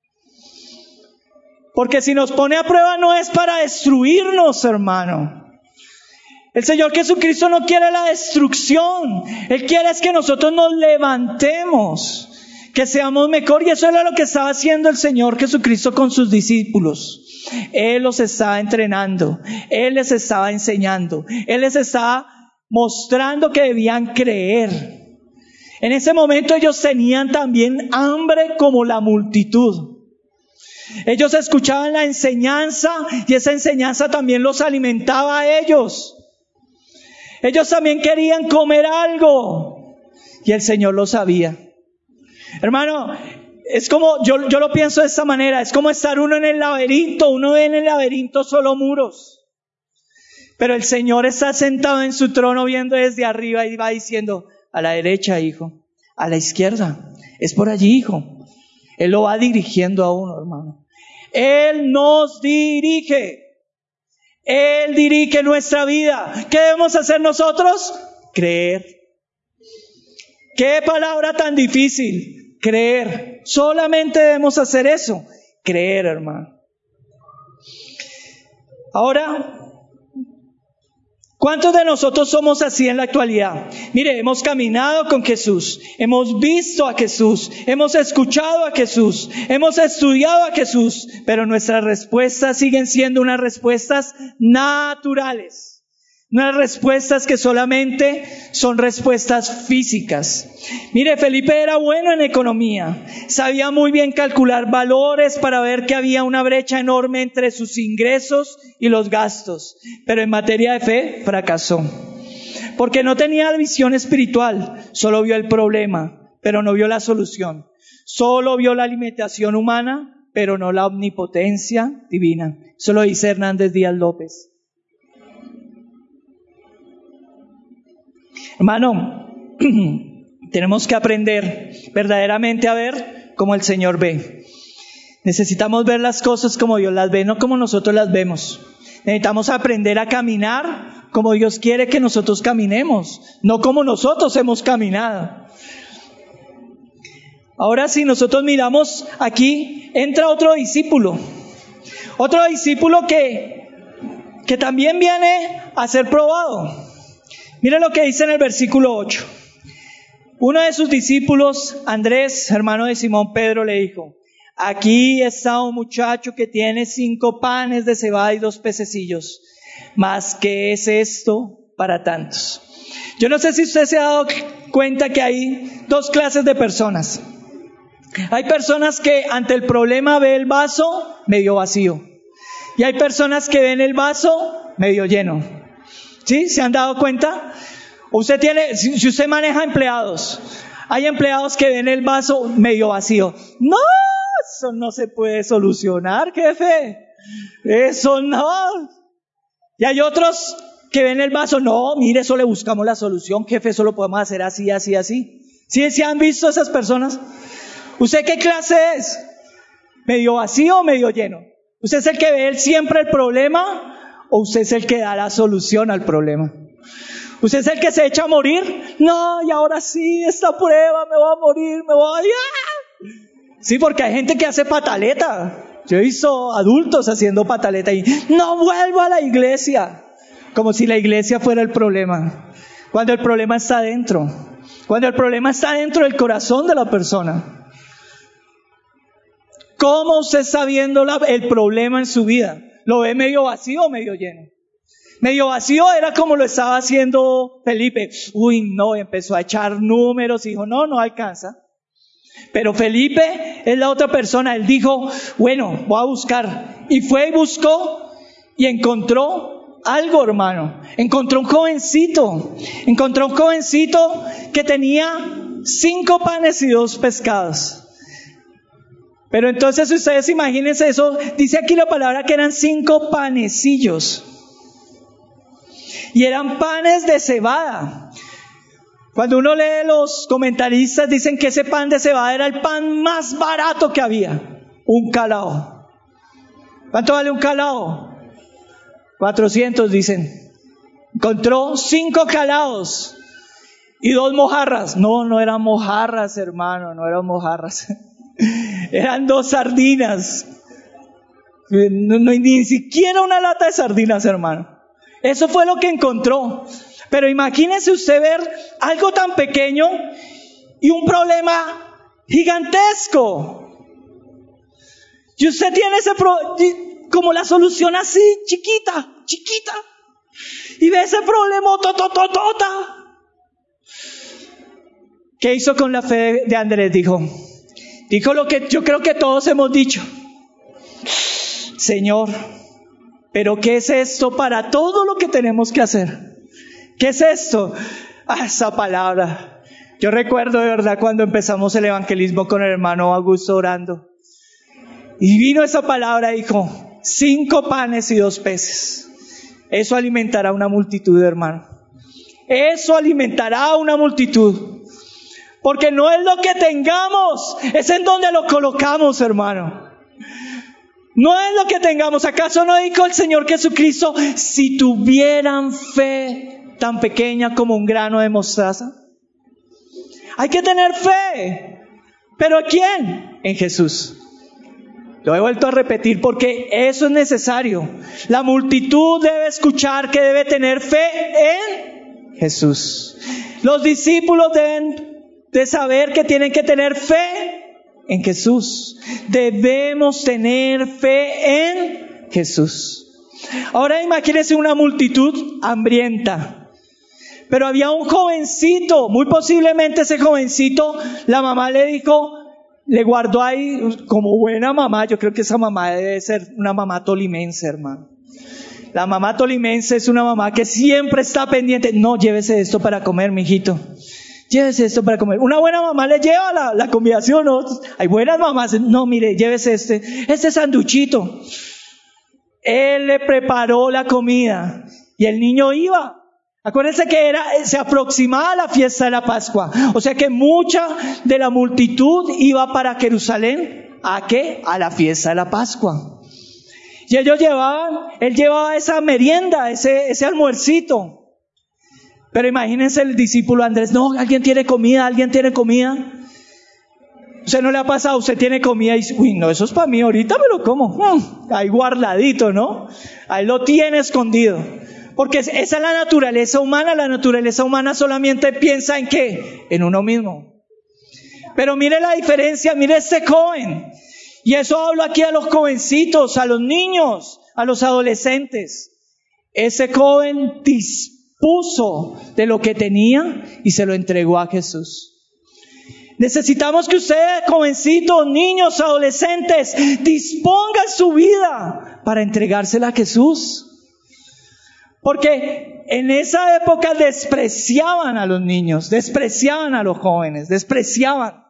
Porque si nos pone a prueba no es para destruirnos, hermano. El Señor Jesucristo no quiere la destrucción. Él quiere es que nosotros nos levantemos, que seamos mejor. Y eso era lo que estaba haciendo el Señor Jesucristo con sus discípulos. Él los estaba entrenando. Él les estaba enseñando. Él les estaba mostrando que debían creer. En ese momento ellos tenían también hambre como la multitud. Ellos escuchaban la enseñanza y esa enseñanza también los alimentaba a ellos. Ellos también querían comer algo y el Señor lo sabía. Hermano, es como, yo, yo lo pienso de esta manera, es como estar uno en el laberinto, uno ve en el laberinto solo muros. Pero el Señor está sentado en su trono viendo desde arriba y va diciendo, a la derecha, hijo, a la izquierda, es por allí, hijo. Él lo va dirigiendo a uno, hermano. Él nos dirige. Él dirige nuestra vida. ¿Qué debemos hacer nosotros? Creer. ¿Qué palabra tan difícil? Creer. Solamente debemos hacer eso. Creer, hermano. Ahora, ¿cuántos de nosotros somos así en la actualidad? Mire, hemos caminado con Jesús, hemos visto a Jesús, hemos escuchado a Jesús, hemos estudiado a Jesús, pero nuestras respuestas siguen siendo unas respuestas naturales. Unas respuestas que solamente son respuestas físicas. Mire, Felipe era bueno en economía. Sabía muy bien calcular valores para ver que había una brecha enorme entre sus ingresos y los gastos. Pero en materia de fe fracasó. Porque no tenía visión espiritual. Solo vio el problema, pero no vio la solución. Solo vio la limitación humana, pero no la omnipotencia divina. Eso lo dice Hernández Díaz López. Hermano, tenemos que aprender verdaderamente a ver como el Señor ve. Necesitamos ver las cosas como Dios las ve, no como nosotros las vemos. Necesitamos aprender a caminar como Dios quiere que nosotros caminemos, no como nosotros hemos caminado. Ahora si nosotros miramos aquí, entra otro discípulo. Otro discípulo que, que también viene a ser probado. Mira lo que dice en el versículo ocho. Uno de sus discípulos, Andrés, hermano de Simón Pedro, le dijo, aquí está un muchacho que tiene cinco panes de cebada y dos pececillos. ¿Mas qué es esto para tantos? Yo no sé si usted se ha dado cuenta que hay dos clases de personas. Hay personas que ante el problema ven el vaso medio vacío. Y hay personas que ven el vaso medio lleno. ¿Sí? ¿Se han dado cuenta? Usted tiene, si, si usted maneja empleados, hay empleados que ven el vaso medio vacío. No, eso no se puede solucionar, jefe. Eso no. Y hay otros que ven el vaso, no, mire, eso le buscamos la solución, jefe, eso lo podemos hacer así, así, así. ¿Sí, ¿sí han visto esas personas? ¿Usted qué clase es? ¿Medio vacío o medio lleno? ¿Usted es el que ve siempre el problema? ¿O usted es el que da la solución al problema? ¿Usted es el que se echa a morir? No, y ahora sí, esta prueba, me voy a morir, me voy a... ¡Ah! Sí, porque hay gente que hace pataleta. Yo he visto adultos haciendo pataleta y no vuelvo a la iglesia. Como si la iglesia fuera el problema. Cuando el problema está dentro. Cuando el problema está dentro del corazón de la persona. ¿Cómo usted está viendo la, el problema en su vida? ¿Lo ve medio vacío o medio lleno? Medio vacío era como lo estaba haciendo Felipe. Uy, no, empezó a echar números y dijo, no, no alcanza. Pero Felipe es la otra persona. Él dijo, bueno, voy a buscar. Y fue y buscó y encontró algo, hermano. Encontró un jovencito. Encontró un jovencito que tenía cinco panes y dos pescados. Pero entonces ustedes imagínense eso, dice aquí la palabra que eran cinco panecillos. Y eran panes de cebada. Cuando uno lee los comentaristas dicen que ese pan de cebada era el pan más barato que había. Un calao. ¿Cuánto vale un calao? cuatrocientos dicen. Encontró cinco calaos y dos mojarras. No, no eran mojarras, hermano, no eran mojarras. Eran dos sardinas. No, no, ni siquiera una lata de sardinas, hermano. Eso fue lo que encontró. Pero imagínese usted ver algo tan pequeño y un problema gigantesco. Y usted tiene ese pro, como la solución así, chiquita, chiquita. Y ve ese problema totototota. ¿Qué hizo con la fe de Andrés? Dijo, dijo lo que yo creo que todos hemos dicho. Señor, ¿pero qué es esto para todo lo que tenemos que hacer? ¿Qué es esto? Ah, esa palabra. Yo recuerdo de verdad cuando empezamos el evangelismo con el hermano Augusto orando. Y vino esa palabra y dijo, cinco panes y dos peces. Eso alimentará una multitud, hermano. Eso alimentará una multitud. Porque no es lo que tengamos, es en donde lo colocamos, hermano. No es lo que tengamos. ¿Acaso no dijo el Señor Jesucristo, si tuvieran fe tan pequeña como un grano de mostaza? Hay que tener fe. ¿Pero a quién? En Jesús. Lo he vuelto a repetir porque eso es necesario. La multitud debe escuchar que debe tener fe en Jesús. Los discípulos deben de saber que tienen que tener fe en Jesús. Debemos tener fe en Jesús. Ahora imagínense una multitud hambrienta. Pero había un jovencito, muy posiblemente ese jovencito, la mamá le dijo, le guardó ahí como buena mamá. Yo creo que esa mamá debe ser una mamá tolimense, hermano. La mamá tolimense es una mamá que siempre está pendiente. No, llévese esto para comer, mijito. Llévese esto para comer. Una buena mamá le lleva la, la comida, ¿sí o no? Hay buenas mamás. No, mire, llévese este, este sanduchito. Él le preparó la comida y el niño iba. Acuérdense que era, se aproximaba la fiesta de la Pascua. O sea que mucha de la multitud iba para Jerusalén. ¿A qué? A la fiesta de la Pascua. Y ellos llevaban, él llevaba esa merienda, ese, ese almuercito. Pero imagínense el discípulo Andrés, no, alguien tiene comida, alguien tiene comida. ¿Usted no le ha pasado? Usted tiene comida y dice, uy, no, eso es para mí, ahorita me lo como. Hmm, ahí guardadito, ¿no? Ahí lo tiene escondido. Porque esa es la naturaleza humana. La naturaleza humana solamente piensa en ¿qué? En uno mismo. Pero mire la diferencia, mire este joven. Y eso hablo aquí a los jovencitos, a los niños, a los adolescentes. Ese joven dispuso de lo que tenía y se lo entregó a Jesús. Necesitamos que ustedes, jovencitos, niños, adolescentes, dispongan su vida para entregársela a Jesús. Porque en esa época despreciaban a los niños, despreciaban a los jóvenes, despreciaban.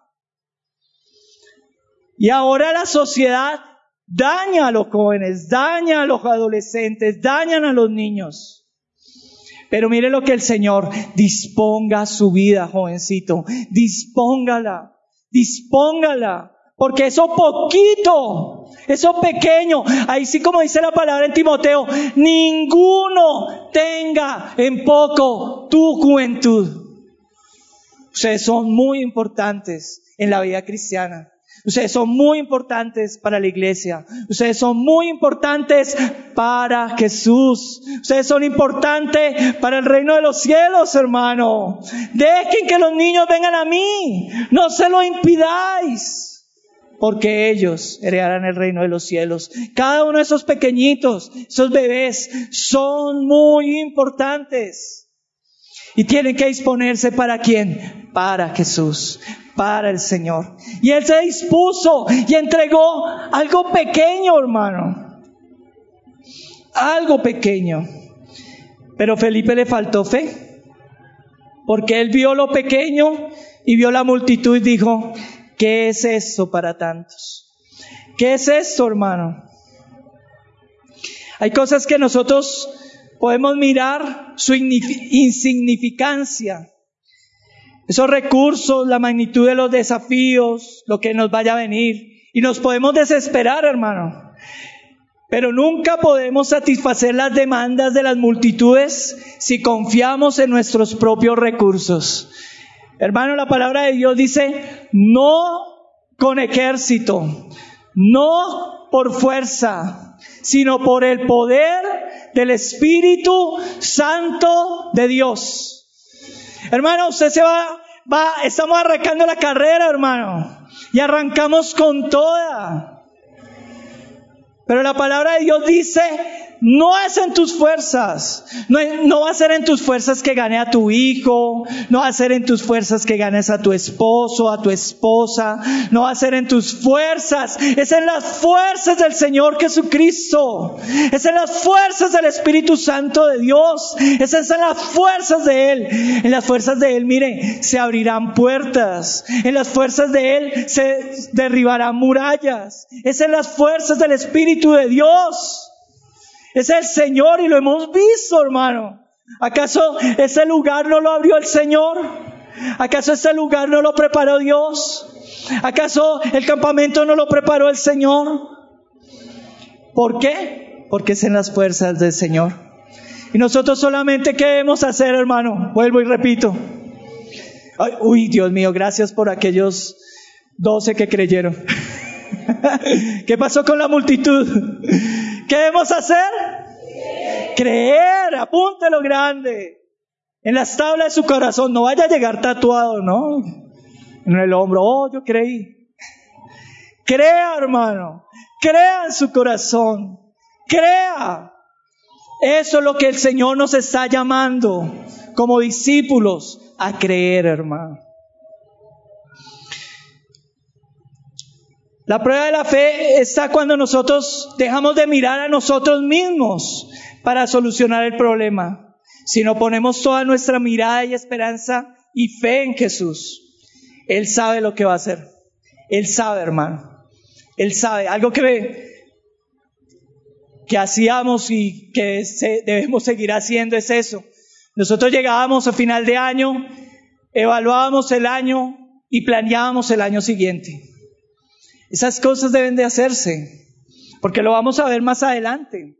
Y ahora la sociedad daña a los jóvenes, daña a los adolescentes, dañan a los niños. Pero mire lo que el Señor, disponga su vida, jovencito, dispóngala, dispóngala. Porque eso poquito, eso pequeño, ahí sí como dice la palabra en Timoteo, ninguno tenga en poco tu juventud. Ustedes son muy importantes en la vida cristiana. Ustedes son muy importantes para la iglesia. Ustedes son muy importantes para Jesús. Ustedes son importantes para el reino de los cielos, hermano. Dejen que los niños vengan a mí. No se lo impidáis. Porque ellos heredarán el reino de los cielos. Cada uno de esos pequeñitos, esos bebés, son muy importantes. Y tienen que disponerse ¿para quién? Para Jesús, para el Señor. Y Él se dispuso y entregó algo pequeño, hermano. Algo pequeño. Pero a Felipe le faltó fe. porque él vio lo pequeño y vio la multitud y dijo, ¿qué es esto para tantos? ¿Qué es esto, hermano? Hay cosas que nosotros podemos mirar su insignificancia, esos recursos, la magnitud de los desafíos, lo que nos vaya a venir, y nos podemos desesperar, hermano. Pero nunca podemos satisfacer las demandas de las multitudes si confiamos en nuestros propios recursos. Hermano, la palabra de Dios dice, no con ejército, no por fuerza, sino por el poder del Espíritu Santo de Dios. Hermano, usted se va, va, estamos arrancando la carrera, hermano, y arrancamos con toda. Pero la palabra de Dios dice, no es en tus fuerzas, no, no va a ser en tus fuerzas que gane a tu hijo, no va a ser en tus fuerzas que ganes a tu esposo, a tu esposa, no va a ser en tus fuerzas, es en las fuerzas del Señor Jesucristo, es en las fuerzas del Espíritu Santo de Dios, es en las fuerzas de Él, en las fuerzas de Él, mire, se abrirán puertas, en las fuerzas de Él se derribarán murallas, es en las fuerzas del Espíritu de Dios. Es el Señor y lo hemos visto, hermano. ¿Acaso ese lugar no lo abrió el Señor? ¿Acaso ese lugar no lo preparó Dios? ¿Acaso el campamento no lo preparó el Señor? ¿Por qué? Porque es en las fuerzas del Señor. Y nosotros solamente, ¿qué debemos hacer, hermano? Vuelvo y repito. Ay, uy, Dios mío, gracias por aquellos doce que creyeron. ¿Qué pasó con la multitud? ¿Qué debemos hacer? Creer. Creer, apúntelo grande. En las tablas de su corazón, no vaya a llegar tatuado, ¿no? En el hombro, oh, yo creí. Crea, hermano. Crea en su corazón. Crea. Eso es lo que el Señor nos está llamando como discípulos a creer, hermano. La prueba de la fe está cuando nosotros dejamos de mirar a nosotros mismos para solucionar el problema, sino ponemos toda nuestra mirada y esperanza y fe en Jesús. Él sabe lo que va a hacer. Él sabe, hermano. Él sabe. Algo que, que hacíamos y que se, debemos seguir haciendo es eso. Nosotros llegábamos a final de año, evaluábamos el año y planeábamos el año siguiente. Esas cosas deben de hacerse, porque lo vamos a ver más adelante.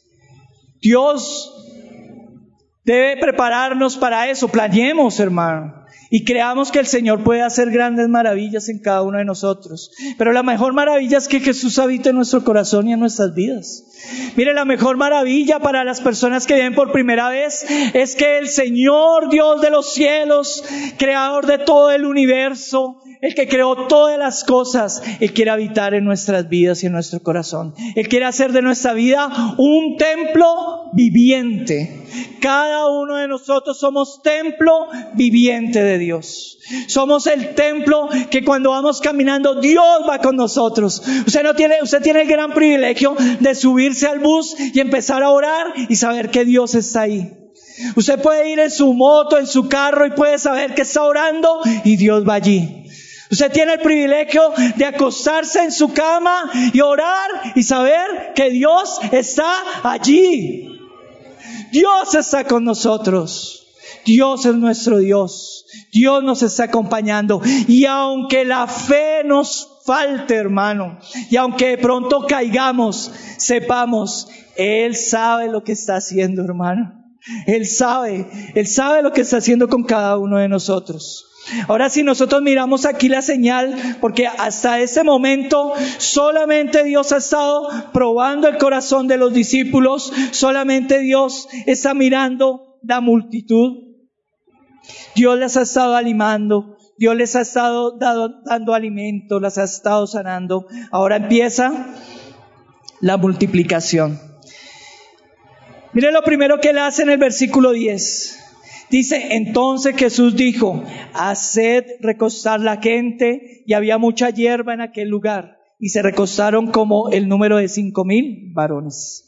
Dios debe prepararnos para eso. Planeemos, hermano, y creamos que el Señor puede hacer grandes maravillas en cada uno de nosotros. Pero la mejor maravilla es que Jesús habite en nuestro corazón y en nuestras vidas. Mire, la mejor maravilla para las personas que vienen por primera vez es que el Señor, Dios de los cielos, creador de todo el universo, el que creó todas las cosas, Él quiere habitar en nuestras vidas y en nuestro corazón. Él quiere hacer de nuestra vida un templo viviente. Cada uno de nosotros somos templo viviente de Dios. Somos el templo que cuando vamos caminando, Dios va con nosotros. Usted no tiene, usted tiene el gran privilegio de subirse al bus y empezar a orar y saber que Dios está ahí. Usted puede ir en su moto, en su carro y puede saber que está orando y Dios va allí. Usted tiene el privilegio de acostarse en su cama y orar y saber que Dios está allí. Dios está con nosotros. Dios es nuestro Dios. Dios nos está acompañando. Y aunque la fe nos falte, hermano, y aunque de pronto caigamos, sepamos, Él sabe lo que está haciendo, hermano. Él sabe, Él sabe lo que está haciendo con cada uno de nosotros. Ahora, si nosotros miramos aquí la señal, porque hasta ese momento solamente Dios ha estado probando el corazón de los discípulos, solamente Dios está mirando la multitud. Dios les ha estado animando, Dios les ha estado dado, dando alimento, las ha estado sanando. Ahora empieza la multiplicación. Mire lo primero que Él hace en el versículo diez. Dice, entonces Jesús dijo, haced recostar la gente, y había mucha hierba en aquel lugar, y se recostaron como el número de cinco mil varones.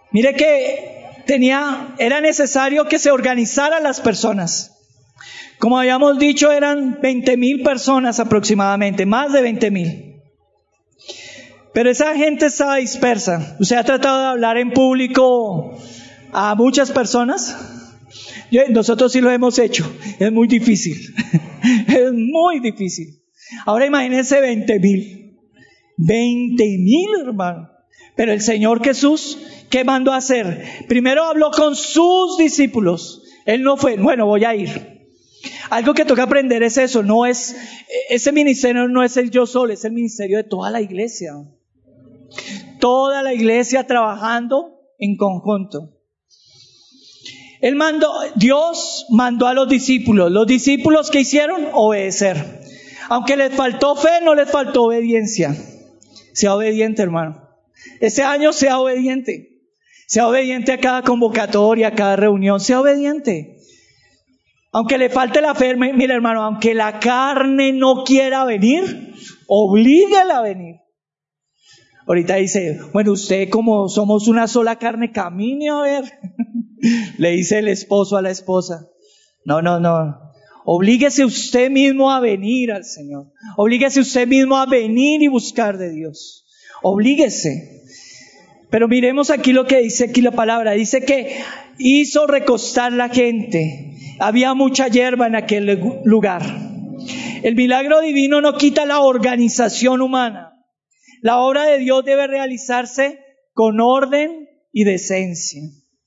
Mire que tenía, era necesario que se organizaran las personas. Como habíamos dicho, eran veinte mil personas aproximadamente, más de veinte mil. Pero esa gente estaba dispersa. ¿Usted ha tratado de hablar en público a muchas personas? Yo, nosotros sí lo hemos hecho. Es muy difícil. Es muy difícil. Ahora imagínense veinte mil. veinte mil, hermano. Pero el Señor Jesús, ¿qué mandó a hacer? Primero habló con sus discípulos. Él no fue, bueno, voy a ir. Algo que toca aprender es eso. No es, ese ministerio no es el yo solo, es el ministerio de toda la iglesia. Toda la iglesia trabajando en conjunto. Él mandó, Dios mandó a los discípulos. Los discípulos, ¿qué hicieron? Obedecer. Aunque les faltó fe, no les faltó obediencia. Sea obediente, hermano. Este año sea obediente. Sea obediente a cada convocatoria, a cada reunión. Sea obediente. Aunque le falte la fe, mira, hermano, aunque la carne no quiera venir, oblíguela a venir. Ahorita dice, bueno, usted como somos una sola carne, camine a ver. Le dice el esposo a la esposa. No, no, no. Oblíguese usted mismo a venir al Señor. Oblíguese usted mismo a venir y buscar de Dios. Oblíguese. Pero miremos aquí lo que dice aquí la palabra. Dice que hizo recostar la gente. Había mucha hierba en aquel lugar. El milagro divino no quita la organización humana. La obra de Dios debe realizarse con orden y decencia.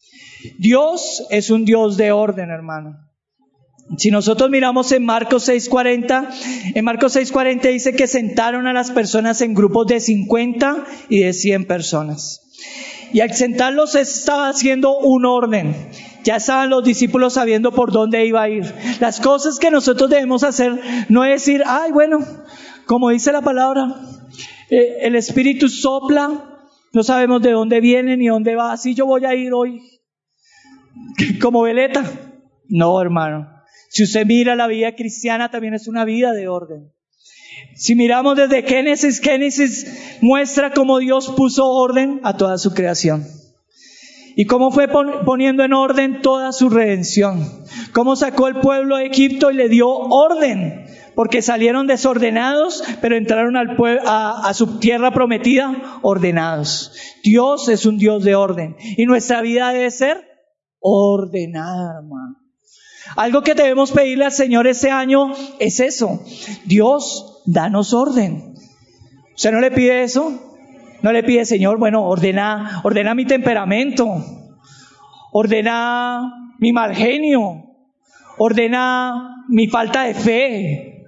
Dios es un Dios de orden, hermano. Si nosotros miramos en Marcos seis cuarenta, en Marcos seis cuarenta dice que sentaron a las personas en grupos de cincuenta y de cien personas. Y al sentarlos estaba haciendo un orden. Ya estaban los discípulos sabiendo por dónde iba a ir. Las cosas que nosotros debemos hacer no es decir, ay, bueno, como dice la palabra, eh, el Espíritu sopla, no sabemos de dónde viene ni dónde va, así yo voy a ir hoy, como veleta. No, hermano. Si usted mira la vida cristiana, también es una vida de orden. Si miramos desde Génesis, Génesis muestra cómo Dios puso orden a toda su creación. Y cómo fue poniendo en orden toda su redención. Cómo sacó el pueblo de Egipto y le dio orden. Porque salieron desordenados, pero entraron al pueblo, a, a su tierra prometida ordenados. Dios es un Dios de orden. Y nuestra vida debe ser ordenada, hermano. Algo que debemos pedirle al Señor este año es eso. Dios, danos orden. ¿Usted no le pide eso? No le pide, Señor, bueno, ordena, ordena mi temperamento, ordena mi mal genio, ordena mi falta de fe,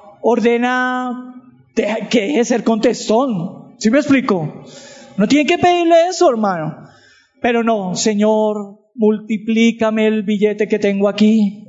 ordena que deje de ser contestón. ¿Sí me explico? No tiene que pedirle eso, hermano. Pero no, Señor, multiplícame el billete que tengo aquí.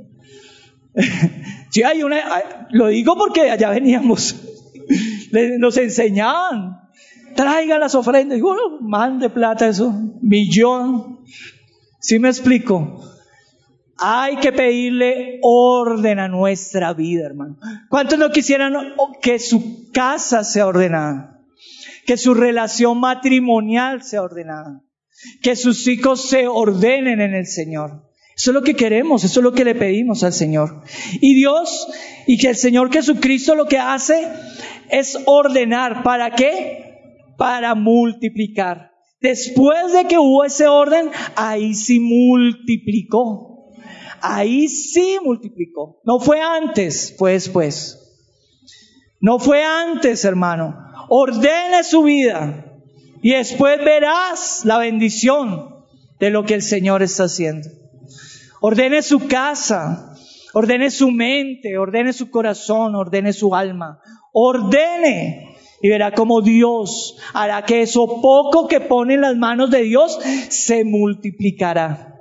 Sí, hay una, lo digo porque allá veníamos, nos enseñaban. Traiga las ofrendas, y bueno, mande plata eso, millón. ¿Sí me explico? Hay que pedirle orden a nuestra vida, hermano. ¿Cuántos no quisieran que su casa sea ordenada? Que su relación matrimonial sea ordenada. Que sus hijos se ordenen en el Señor. Eso es lo que queremos, eso es lo que le pedimos al Señor. Y Dios, y que el Señor Jesucristo lo que hace es ordenar. ¿Para qué? Para multiplicar. Después de que hubo ese orden, ahí sí multiplicó. Ahí sí multiplicó. No fue antes, fue después. No fue antes, hermano. Ordene su vida y después verás la bendición de lo que el Señor está haciendo. Ordene su casa, ordene su mente, ordene su corazón, ordene su alma. Ordene. Y verá cómo Dios hará que eso poco que pone en las manos de Dios se multiplicará.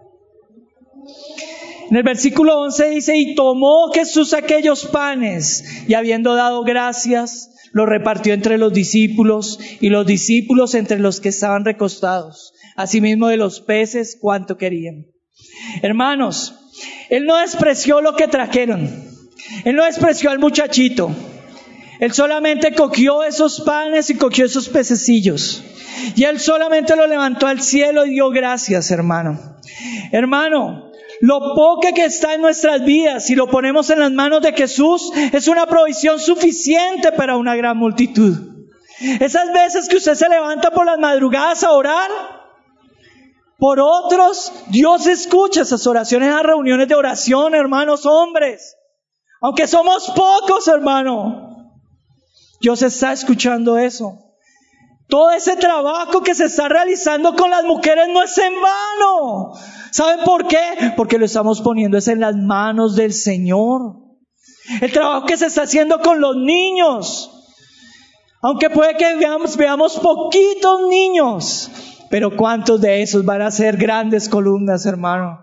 En el versículo once dice, y tomó Jesús aquellos panes, y habiendo dado gracias, los repartió entre los discípulos, y los discípulos entre los que estaban recostados. Asimismo de los peces, cuanto querían. Hermanos, Él no despreció lo que trajeron. Él no despreció al muchachito. Él solamente cogió esos panes y cogió esos pececillos. Y Él solamente lo levantó al cielo y dio gracias, hermano. Hermano, lo poco que está en nuestras vidas, si lo ponemos en las manos de Jesús, es una provisión suficiente para una gran multitud. Esas veces que usted se levanta por las madrugadas a orar por otros, Dios escucha esas oraciones, esas reuniones de oración, hermanos hombres. Aunque somos pocos, hermano, Dios está escuchando eso. Todo ese trabajo que se está realizando con las mujeres no es en vano. ¿Saben por qué? Porque lo estamos poniendo es en las manos del Señor. El trabajo que se está haciendo con los niños. Aunque puede que veamos, veamos poquitos niños, pero ¿cuántos de esos van a ser grandes columnas, hermano?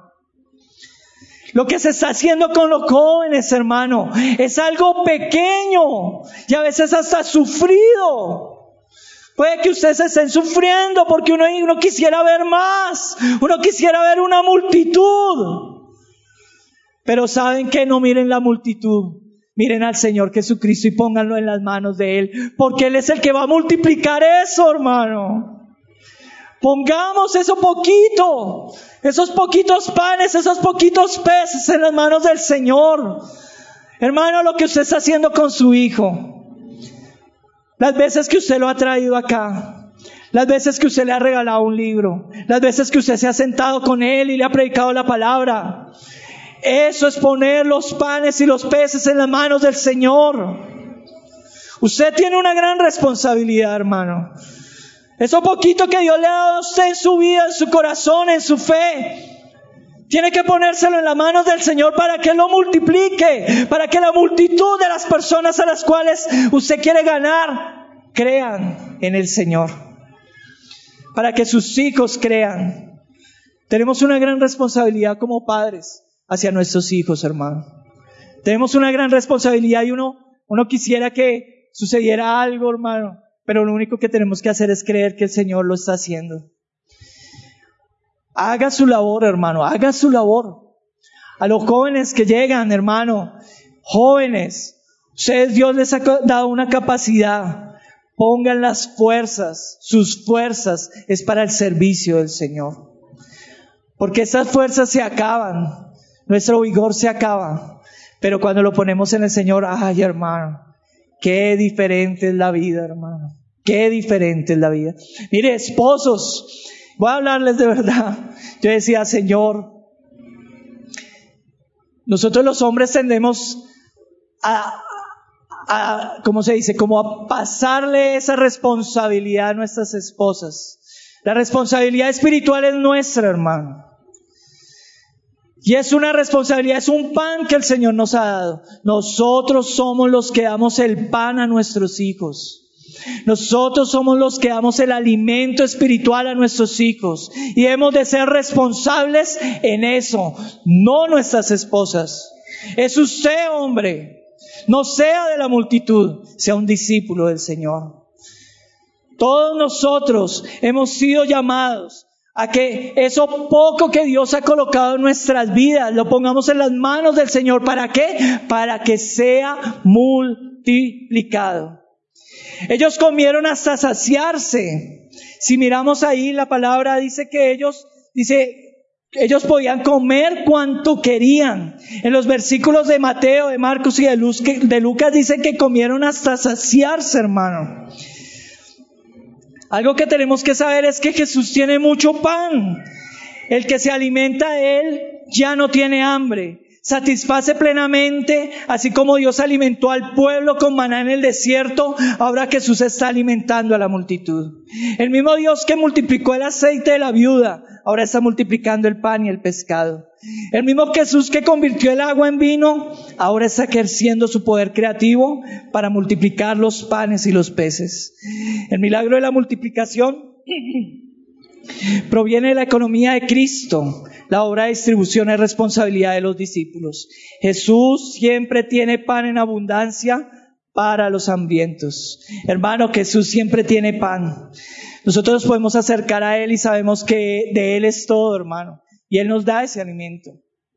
Lo que se está haciendo con los jóvenes, hermano, es algo pequeño y a veces hasta sufrido. Puede que ustedes estén sufriendo porque uno, uno quisiera ver más, uno quisiera ver una multitud. Pero ¿saben qué? No miren la multitud. Miren al Señor Jesucristo y pónganlo en las manos de Él, porque Él es el que va a multiplicar eso, hermano. Pongamos eso poquito, esos poquitos panes, esos poquitos peces en las manos del Señor. Hermano, lo que usted está haciendo con su hijo, las veces que usted lo ha traído acá, las veces que usted le ha regalado un libro, las veces que usted se ha sentado con él y le ha predicado la palabra, eso es poner los panes y los peces en las manos del Señor. Usted tiene una gran responsabilidad, hermano. Eso poquito que Dios le ha dado a usted en su vida, en su corazón, en su fe, tiene que ponérselo en las manos del Señor para que Él lo multiplique, para que la multitud de las personas a las cuales usted quiere ganar crean en el Señor, para que sus hijos crean. Tenemos una gran responsabilidad como padres hacia nuestros hijos, hermano. Tenemos una gran responsabilidad y uno, uno quisiera que sucediera algo, hermano, pero lo único que tenemos que hacer es creer que el Señor lo está haciendo. Haga su labor, hermano, haga su labor. A los jóvenes que llegan, hermano, jóvenes, ustedes, Dios les ha dado una capacidad. Pongan las fuerzas, sus fuerzas es para el servicio del Señor. Porque esas fuerzas se acaban, nuestro vigor se acaba. Pero cuando lo ponemos en el Señor, ay, hermano, qué diferente es la vida, hermano. Qué diferente es la vida. Mire, esposos, voy a hablarles de verdad. Yo decía, Señor, nosotros los hombres tendemos a, a, ¿cómo se dice? Como a pasarle esa responsabilidad a nuestras esposas. La responsabilidad espiritual es nuestra, hermano. Y es una responsabilidad, es un pan que el Señor nos ha dado. Nosotros somos los que damos el pan a nuestros hijos. Nosotros somos los que damos el alimento espiritual a nuestros hijos. Y hemos de ser responsables en eso, no nuestras esposas. Es usted, hombre. No sea de la multitud, sea un discípulo del Señor. Todos nosotros hemos sido llamados a que eso poco que Dios ha colocado en nuestras vidas lo pongamos en las manos del Señor. ¿Para qué? Para que sea multiplicado. Ellos comieron hasta saciarse. Si miramos ahí, la palabra dice que ellos, dice, ellos podían comer cuanto querían. En los versículos de Mateo, de Marcos y de, Luz, de Lucas dice que comieron hasta saciarse, hermano. Algo que tenemos que saber es que Jesús tiene mucho pan. El que se alimenta de Él ya no tiene hambre. Satisface plenamente, así como Dios alimentó al pueblo con maná en el desierto, ahora Jesús está alimentando a la multitud. El mismo Dios que multiplicó el aceite de la viuda, ahora está multiplicando el pan y el pescado. El mismo Jesús que convirtió el agua en vino, ahora está ejerciendo su poder creativo para multiplicar los panes y los peces. El milagro de la multiplicación proviene de la economía de Cristo. La obra de distribución es responsabilidad de los discípulos. Jesús siempre tiene pan en abundancia para los hambrientos. Hermano, Jesús siempre tiene pan. Nosotros nos podemos acercar a Él y sabemos que de Él es todo, hermano. Y Él nos da ese alimento.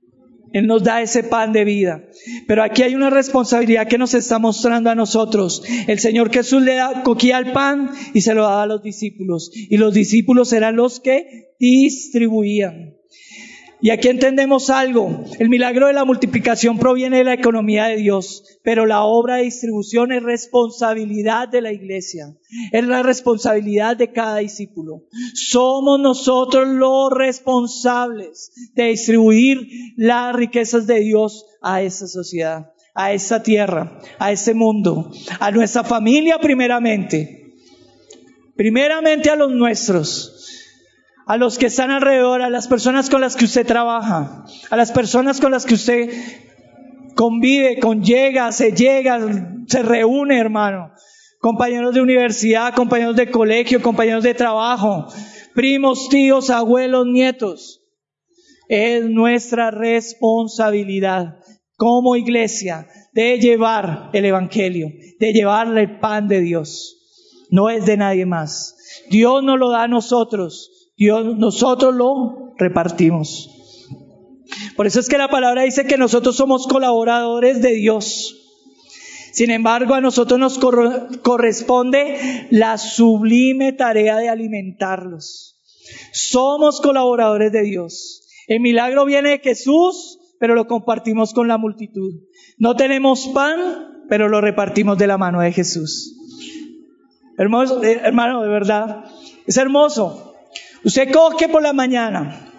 Él nos da ese pan de vida. Pero aquí hay una responsabilidad que nos está mostrando a nosotros. El Señor Jesús le da, cogía el pan y se lo daba a los discípulos. Y los discípulos eran los que distribuían. Y aquí entendemos algo. El milagro de la multiplicación proviene de la economía de Dios, pero la obra de distribución es responsabilidad de la iglesia. Es la responsabilidad de cada discípulo. Somos nosotros los responsables de distribuir las riquezas de Dios a esa sociedad, a esa tierra, a ese mundo, a nuestra familia primeramente. Primeramente a los nuestros. A los que están alrededor, a las personas con las que usted trabaja, a las personas con las que usted convive, conllega, se llega, se reúne, hermano. Compañeros de universidad, compañeros de colegio, compañeros de trabajo, primos, tíos, abuelos, nietos. Es nuestra responsabilidad como iglesia de llevar el evangelio, de llevarle el pan de Dios. No es de nadie más. Dios nos lo da a nosotros. Dios, nosotros lo repartimos. Por eso es que la palabra dice que nosotros somos colaboradores de Dios. Sin embargo, a nosotros nos cor- corresponde la sublime tarea de alimentarlos. Somos colaboradores de Dios. El milagro viene de Jesús, pero lo compartimos con la multitud. No tenemos pan, pero lo repartimos de la mano de Jesús. Hermoso, eh, hermano, de verdad, es hermoso. Usted coge por la mañana,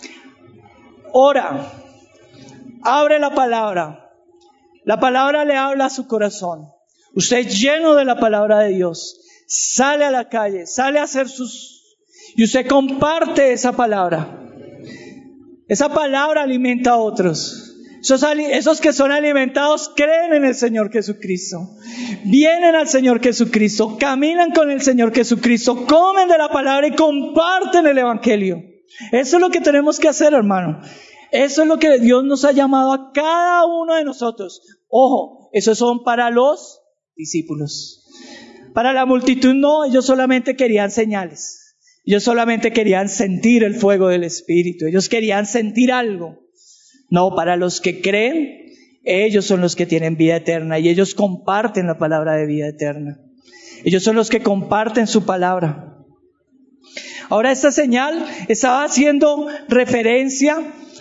ora, abre la palabra, la palabra le habla a su corazón. Usted lleno de la palabra de Dios, sale a la calle, sale a hacer sus... y usted comparte esa palabra. Esa palabra alimenta a otros. Esos, esos que son alimentados creen en el Señor Jesucristo. Vienen al Señor Jesucristo, caminan con el Señor Jesucristo, comen de la palabra y comparten el evangelio. Eso es lo que tenemos que hacer, hermano. Eso es lo que Dios nos ha llamado a cada uno de nosotros. Ojo, esos son para los discípulos. Para la multitud no, ellos solamente querían señales. Ellos solamente querían sentir el fuego del Espíritu. Ellos querían sentir algo. No, para los que creen, ellos son los que tienen vida eterna y ellos comparten la palabra de vida eterna. Ellos son los que comparten su palabra. Ahora esta señal estaba haciendo referencia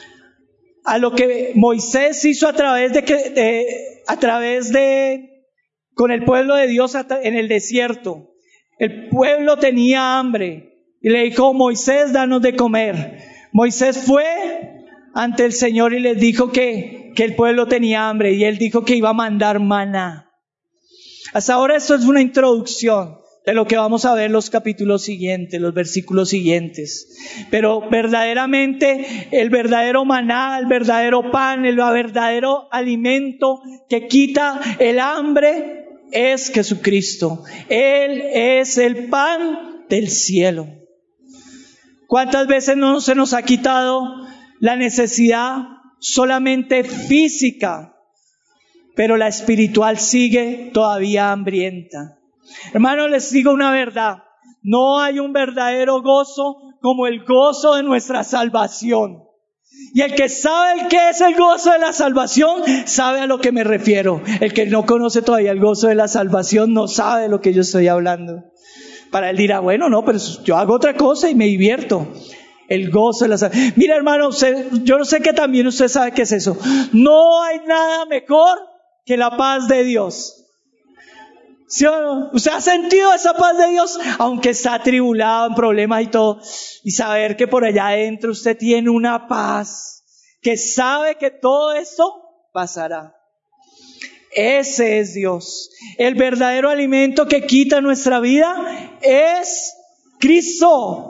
a lo que Moisés hizo a través de, de a través de con el pueblo de Dios en el desierto. El pueblo tenía hambre y le dijo: Moisés, danos de comer. Moisés fue ante el Señor y les dijo que, que el pueblo tenía hambre y él dijo que iba a mandar maná. Hasta ahora esto es una introducción de lo que vamos a ver los capítulos siguientes, los versículos siguientes. Pero verdaderamente el verdadero maná, el verdadero pan, el verdadero alimento que quita el hambre es Jesucristo. Él es el pan del cielo. ¿Cuántas veces no se nos ha quitado la necesidad solamente física, pero la espiritual sigue todavía hambrienta? Hermanos, les digo una verdad. No hay un verdadero gozo como el gozo de nuestra salvación. Y el que sabe el que es el gozo de la salvación, sabe a lo que me refiero. El que no conoce todavía el gozo de la salvación, no sabe de lo que yo estoy hablando. Para él dirá: bueno, no, pero yo hago otra cosa y me divierto. El gozo de la salvación. Mira, hermano, usted, yo sé que también usted sabe qué es eso. No hay nada mejor que la paz de Dios. ¿Sí o no? ¿Usted ha sentido esa paz de Dios? Aunque está atribulado en problemas y todo. Y saber que por allá adentro usted tiene una paz. Que sabe que todo esto pasará. Ese es Dios. El verdadero alimento que quita nuestra vida es Cristo.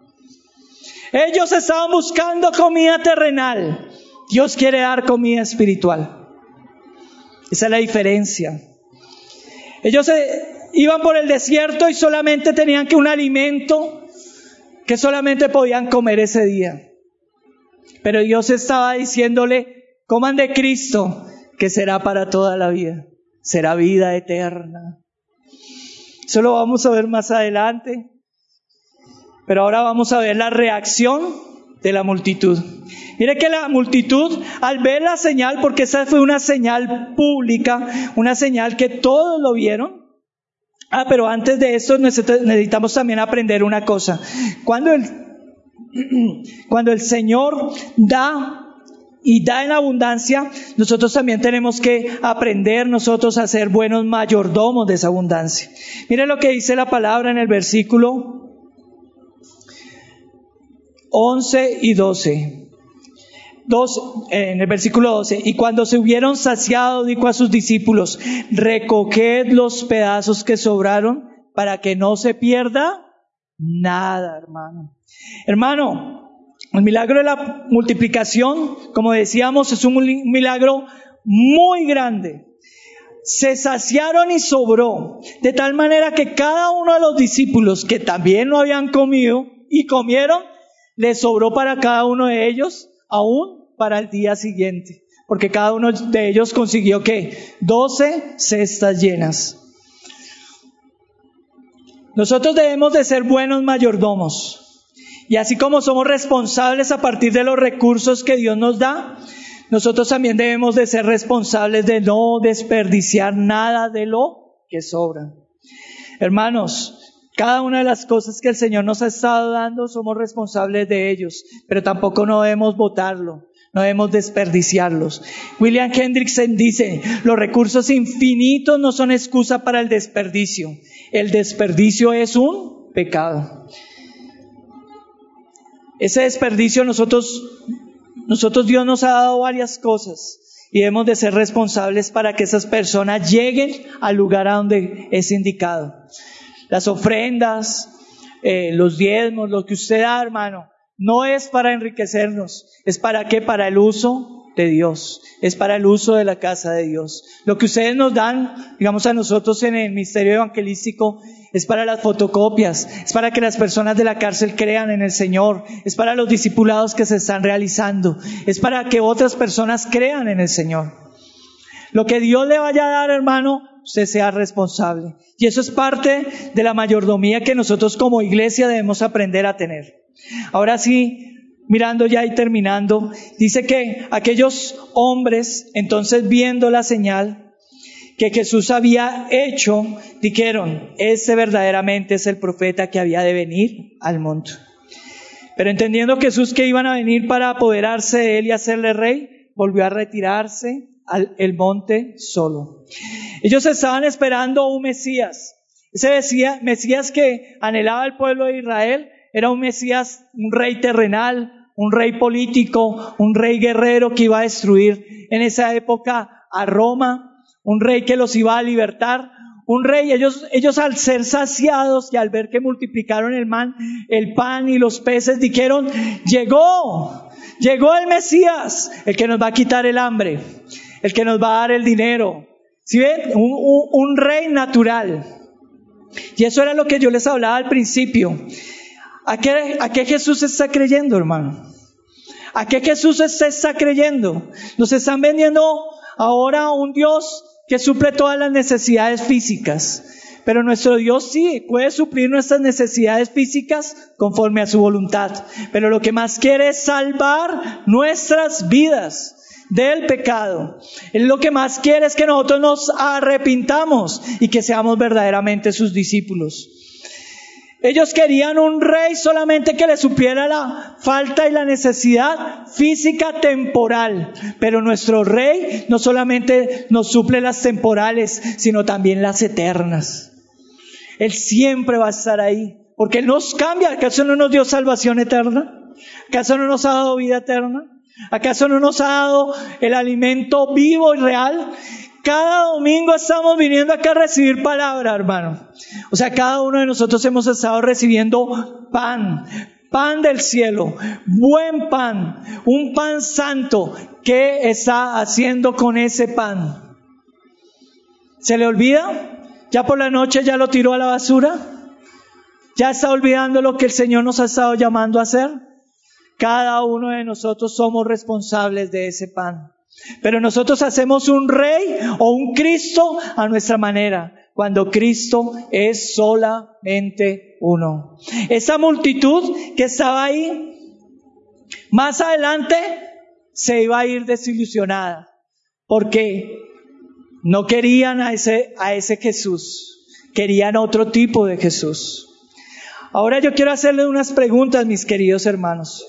Ellos estaban buscando comida terrenal. Dios quiere dar comida espiritual. Esa es la diferencia. Ellos eh, iban por el desierto y solamente tenían que un alimento que solamente podían comer ese día. Pero Dios estaba diciéndole: coman de Cristo, que será para toda la vida. Será vida eterna. Eso lo vamos a ver más adelante. Pero ahora vamos a ver la reacción de la multitud. Mire que la multitud, al ver la señal, porque esa fue una señal pública, una señal que todos lo vieron. Ah, pero antes de eso necesitamos también aprender una cosa. Cuando el, cuando el Señor da y da en abundancia, nosotros también tenemos que aprender nosotros a ser buenos mayordomos de esa abundancia. Mire lo que dice la palabra en el versículo once y doce. Dos, en el versículo doce, y cuando se hubieron saciado, dijo a sus discípulos, recoged los pedazos que sobraron para que no se pierda nada, hermano. Hermano, el milagro de la multiplicación, como decíamos, es un milagro muy grande. Se saciaron y sobró, de tal manera que cada uno de los discípulos que también no habían comido y comieron, les sobró para cada uno de ellos, aún para el día siguiente, porque cada uno de ellos consiguió ¿qué? doce cestas llenas. Nosotros debemos de ser buenos mayordomos, y así como somos responsables a partir de los recursos que Dios nos da, nosotros también debemos de ser responsables de no desperdiciar nada de lo que sobra. Hermanos, cada una de las cosas que el Señor nos ha estado dando, somos responsables de ellos, pero tampoco no debemos botarlo, no debemos desperdiciarlos. William Hendrickson dice, los recursos infinitos no son excusa para el desperdicio. El desperdicio es un pecado. Ese desperdicio nosotros, nosotros Dios nos ha dado varias cosas y debemos de ser responsables para que esas personas lleguen al lugar a donde es indicado. Las ofrendas, eh, los diezmos, lo que usted da, hermano, no es para enriquecernos. ¿Es para qué? Para el uso de Dios. Es para el uso de la casa de Dios. Lo que ustedes nos dan, digamos a nosotros en el ministerio evangelístico, es para las fotocopias. Es para que las personas de la cárcel crean en el Señor. Es para los discipulados que se están realizando. Es para que otras personas crean en el Señor. Lo que Dios le vaya a dar, hermano, usted sea responsable. Y eso es parte de la mayordomía que nosotros como iglesia debemos aprender a tener. Ahora sí, mirando ya y terminando, dice que aquellos hombres, entonces viendo la señal que Jesús había hecho, dijeron, ese verdaderamente es el profeta que había de venir al mundo. Pero entendiendo Jesús que iban a venir para apoderarse de él y hacerle rey, volvió a retirarse al el monte solo. Ellos estaban esperando un Mesías. Ese Mesías, Mesías que anhelaba el pueblo de Israel era un Mesías, un rey terrenal, un rey político, un rey guerrero que iba a destruir en esa época a Roma, un rey que los iba a libertar, un rey. Ellos, ellos al ser saciados y al ver que multiplicaron el, man, el pan y los peces, dijeron, llegó, llegó el Mesías, el que nos va a quitar el hambre, el que nos va a dar el dinero. ¿Sí ven? Un, un, un rey natural. Y eso era lo que yo les hablaba al principio. ¿A qué, a qué Jesús está creyendo, hermano? ¿A qué Jesús se está creyendo? Nos están vendiendo ahora un Dios que suple todas las necesidades físicas. Pero nuestro Dios sí puede suplir nuestras necesidades físicas conforme a su voluntad. Pero lo que más quiere es salvar nuestras vidas del pecado. Él lo que más quiere es que nosotros nos arrepintamos y que seamos verdaderamente sus discípulos. Ellos querían un rey solamente que les supliera la falta y la necesidad física temporal. Pero nuestro rey no solamente nos suple las temporales, sino también las eternas. Él siempre va a estar ahí, porque Él nos cambia. ¿Acaso no nos dio salvación eterna? ¿Acaso no nos ha dado vida eterna? ¿Acaso no nos ha dado el alimento vivo y real? Cada domingo estamos viniendo acá a recibir palabra, hermano. O sea, cada uno de nosotros hemos estado recibiendo pan, pan del cielo, buen pan, un pan santo. ¿Qué está haciendo con ese pan? ¿Se le olvida? ¿Ya por la noche ya lo tiró a la basura? ¿Ya está olvidando lo que el Señor nos ha estado llamando a hacer? Cada uno de nosotros somos responsables de ese pan. Pero nosotros hacemos un rey o un Cristo a nuestra manera, cuando Cristo es solamente uno. Esa multitud que estaba ahí, Más adelante se iba a ir desilusionada, porque no querían a ese, a ese Jesús, querían otro tipo de Jesús. Ahora yo quiero hacerle unas preguntas, mis queridos hermanos.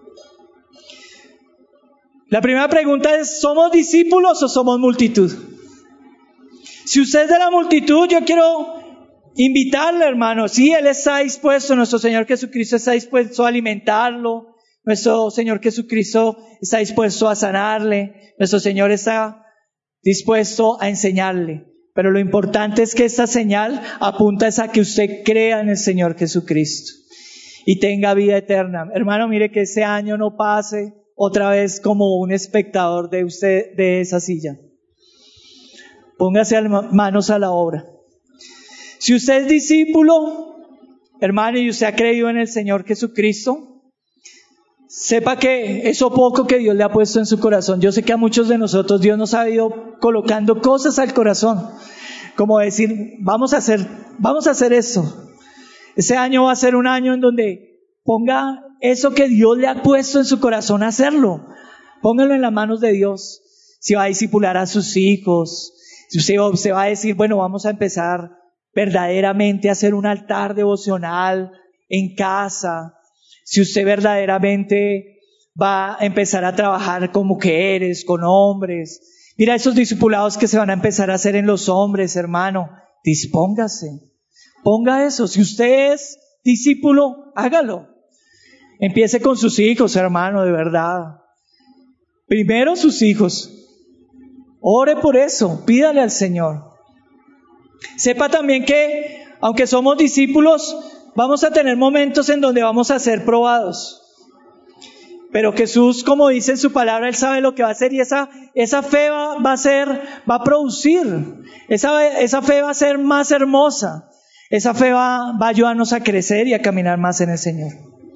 La primera pregunta es, ¿somos discípulos o somos multitud? Si usted es de la multitud, yo quiero invitarle, hermano. Sí, Él está dispuesto, nuestro Señor Jesucristo está dispuesto a alimentarlo, nuestro Señor Jesucristo está dispuesto a sanarle, nuestro Señor está dispuesto a enseñarle. Pero lo importante es que esta señal apunta es a que usted crea en el Señor Jesucristo y tenga vida eterna. Hermano, mire que este año no pase otra vez como un espectador de usted, de esa silla. Póngase manos a la obra. Si usted es discípulo, hermano, y usted ha creído en el Señor Jesucristo, sepa que eso poco que Dios le ha puesto en su corazón, yo sé que a muchos de nosotros Dios nos ha ido colocando cosas al corazón, como decir, vamos a hacer, vamos a hacer esto. Ese año va a ser un año en donde ponga eso que Dios le ha puesto en su corazón a hacerlo. Póngalo en las manos de Dios. Si va a discipular a sus hijos, si usted, usted va a decir, bueno, vamos a empezar verdaderamente a hacer un altar devocional en casa. Si usted verdaderamente va a empezar a trabajar con mujeres, con hombres. Mira esos discipulados que se van a empezar a hacer en los hombres, hermano. Dispóngase. Ponga eso. Si usted es discípulo, hágalo. Empiece con sus hijos, hermano, de verdad. Primero sus hijos. Ore por eso. Pídale al Señor. Sepa también que, aunque somos discípulos, vamos a tener momentos en donde vamos a ser probados. Pero Jesús, como dice en su palabra, Él sabe lo que va a hacer y esa, esa fe va, va a ser, va a producir. Esa, esa fe va a ser más hermosa. Esa fe va, va a ayudarnos a crecer y a caminar más en el Señor.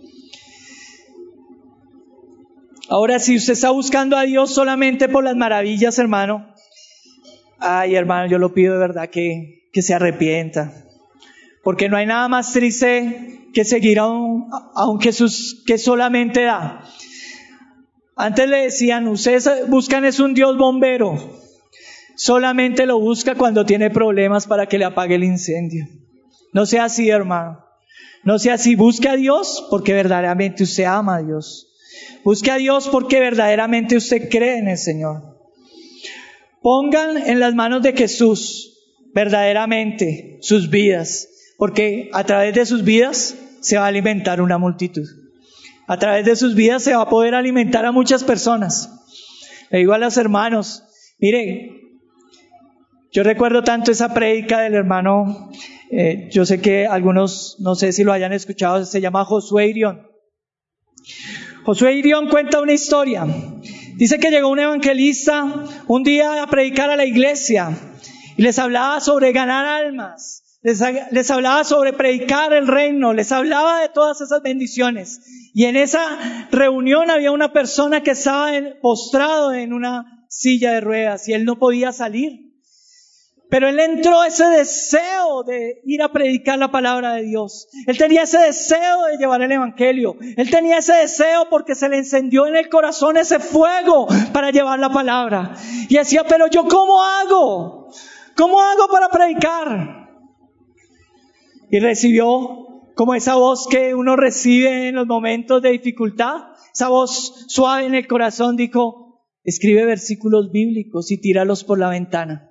Ahora, si usted está buscando a Dios solamente por las maravillas, hermano, ay, hermano, yo lo pido de verdad que, que se arrepienta. Porque no hay nada más triste que seguir a un, a un Jesús que solamente da. Antes le decían, ustedes buscan es un Dios bombero. Solamente lo busca cuando tiene problemas para que le apague el incendio. No sea así, hermano. No sea así. Busque a Dios porque verdaderamente usted ama a Dios. Busque a Dios porque verdaderamente usted cree en el Señor. Pongan en las manos de Jesús verdaderamente sus vidas. Porque a través de sus vidas se va a alimentar una multitud. A través de sus vidas se va a poder alimentar a muchas personas. Le digo a los hermanos, miren, yo recuerdo tanto esa prédica del hermano, eh, yo sé que algunos, no sé si lo hayan escuchado, se llama Josué Irión. Josué Irión cuenta una historia. Dice que llegó un evangelista un día a predicar a la iglesia y les hablaba sobre ganar almas. Les, les hablaba sobre predicar el reino, les hablaba de todas esas bendiciones. Y en esa reunión había una persona que estaba en, postrado en una silla de ruedas y él no podía salir. Pero él entró ese deseo de ir a predicar la palabra de Dios. Él tenía ese deseo de llevar el evangelio. Él tenía ese deseo porque se le encendió en el corazón ese fuego para llevar la palabra. Y decía, pero yo ¿cómo hago? ¿Cómo hago para predicar? Y recibió como esa voz que uno recibe en los momentos de dificultad, esa voz suave en el corazón, dijo, escribe versículos bíblicos y tíralos por la ventana.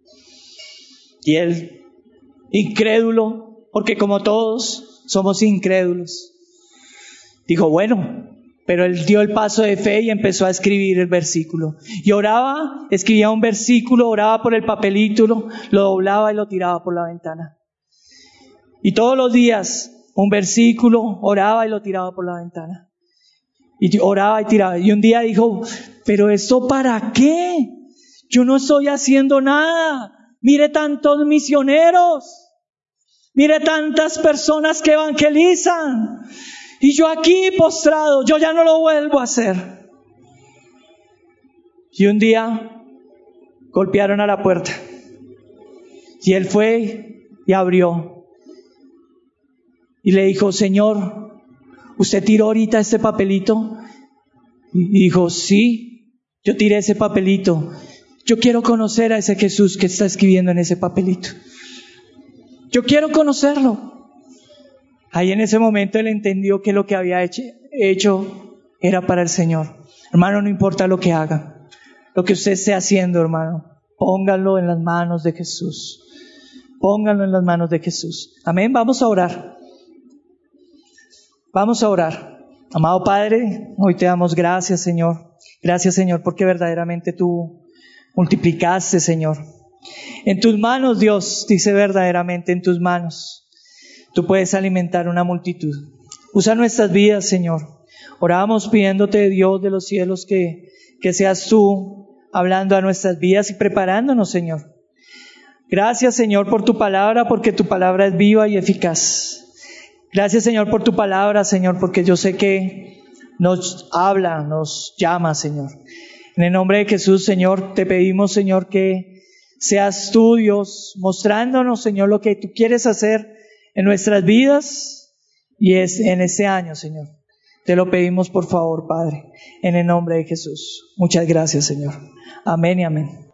Y él, incrédulo, porque como todos somos incrédulos, dijo, bueno, pero él dio el paso de fe y empezó a escribir el versículo. Y oraba, escribía un versículo, oraba por el papelito, lo, lo doblaba y lo tiraba por la ventana. Y todos los días, un versículo, oraba y lo tiraba por la ventana. Y oraba y tiraba. Y un día dijo, ¿pero esto para qué? Yo no estoy haciendo nada. Mire tantos misioneros. Mire tantas personas que evangelizan. Y yo aquí postrado, yo ya no lo vuelvo a hacer. Y un día golpearon a la puerta. Y él fue y abrió. Y le dijo, Señor, usted tiró ahorita este papelito Y dijo, sí, yo tiré ese papelito. Yo quiero conocer a ese Jesús que está escribiendo en ese papelito. Yo quiero conocerlo. Ahí en ese momento él entendió que lo que había hecho, hecho era para el Señor. Hermano, no importa lo que haga, lo que usted esté haciendo, hermano, póngalo en las manos de Jesús. Póngalo en las manos de Jesús. Amén. Vamos a orar. Vamos a orar. Amado Padre, hoy te damos gracias, Señor. Gracias, Señor, porque verdaderamente tú multiplicaste, Señor. En tus manos, Dios, dice verdaderamente en tus manos, tú puedes alimentar una multitud. Usa nuestras vidas, Señor. Oramos pidiéndote, Dios de los cielos, que, que seas tú hablando a nuestras vidas y preparándonos, Señor. Gracias, Señor, por tu palabra, porque tu palabra es viva y eficaz. Gracias, Señor, por tu palabra, Señor, porque yo sé que nos habla, nos llama, Señor. En el nombre de Jesús, Señor, te pedimos, Señor, que seas tú, Dios, mostrándonos, Señor, lo que tú quieres hacer en nuestras vidas y es en este año, Señor. Te lo pedimos, por favor, Padre, en el nombre de Jesús. Muchas gracias, Señor. Amén y amén.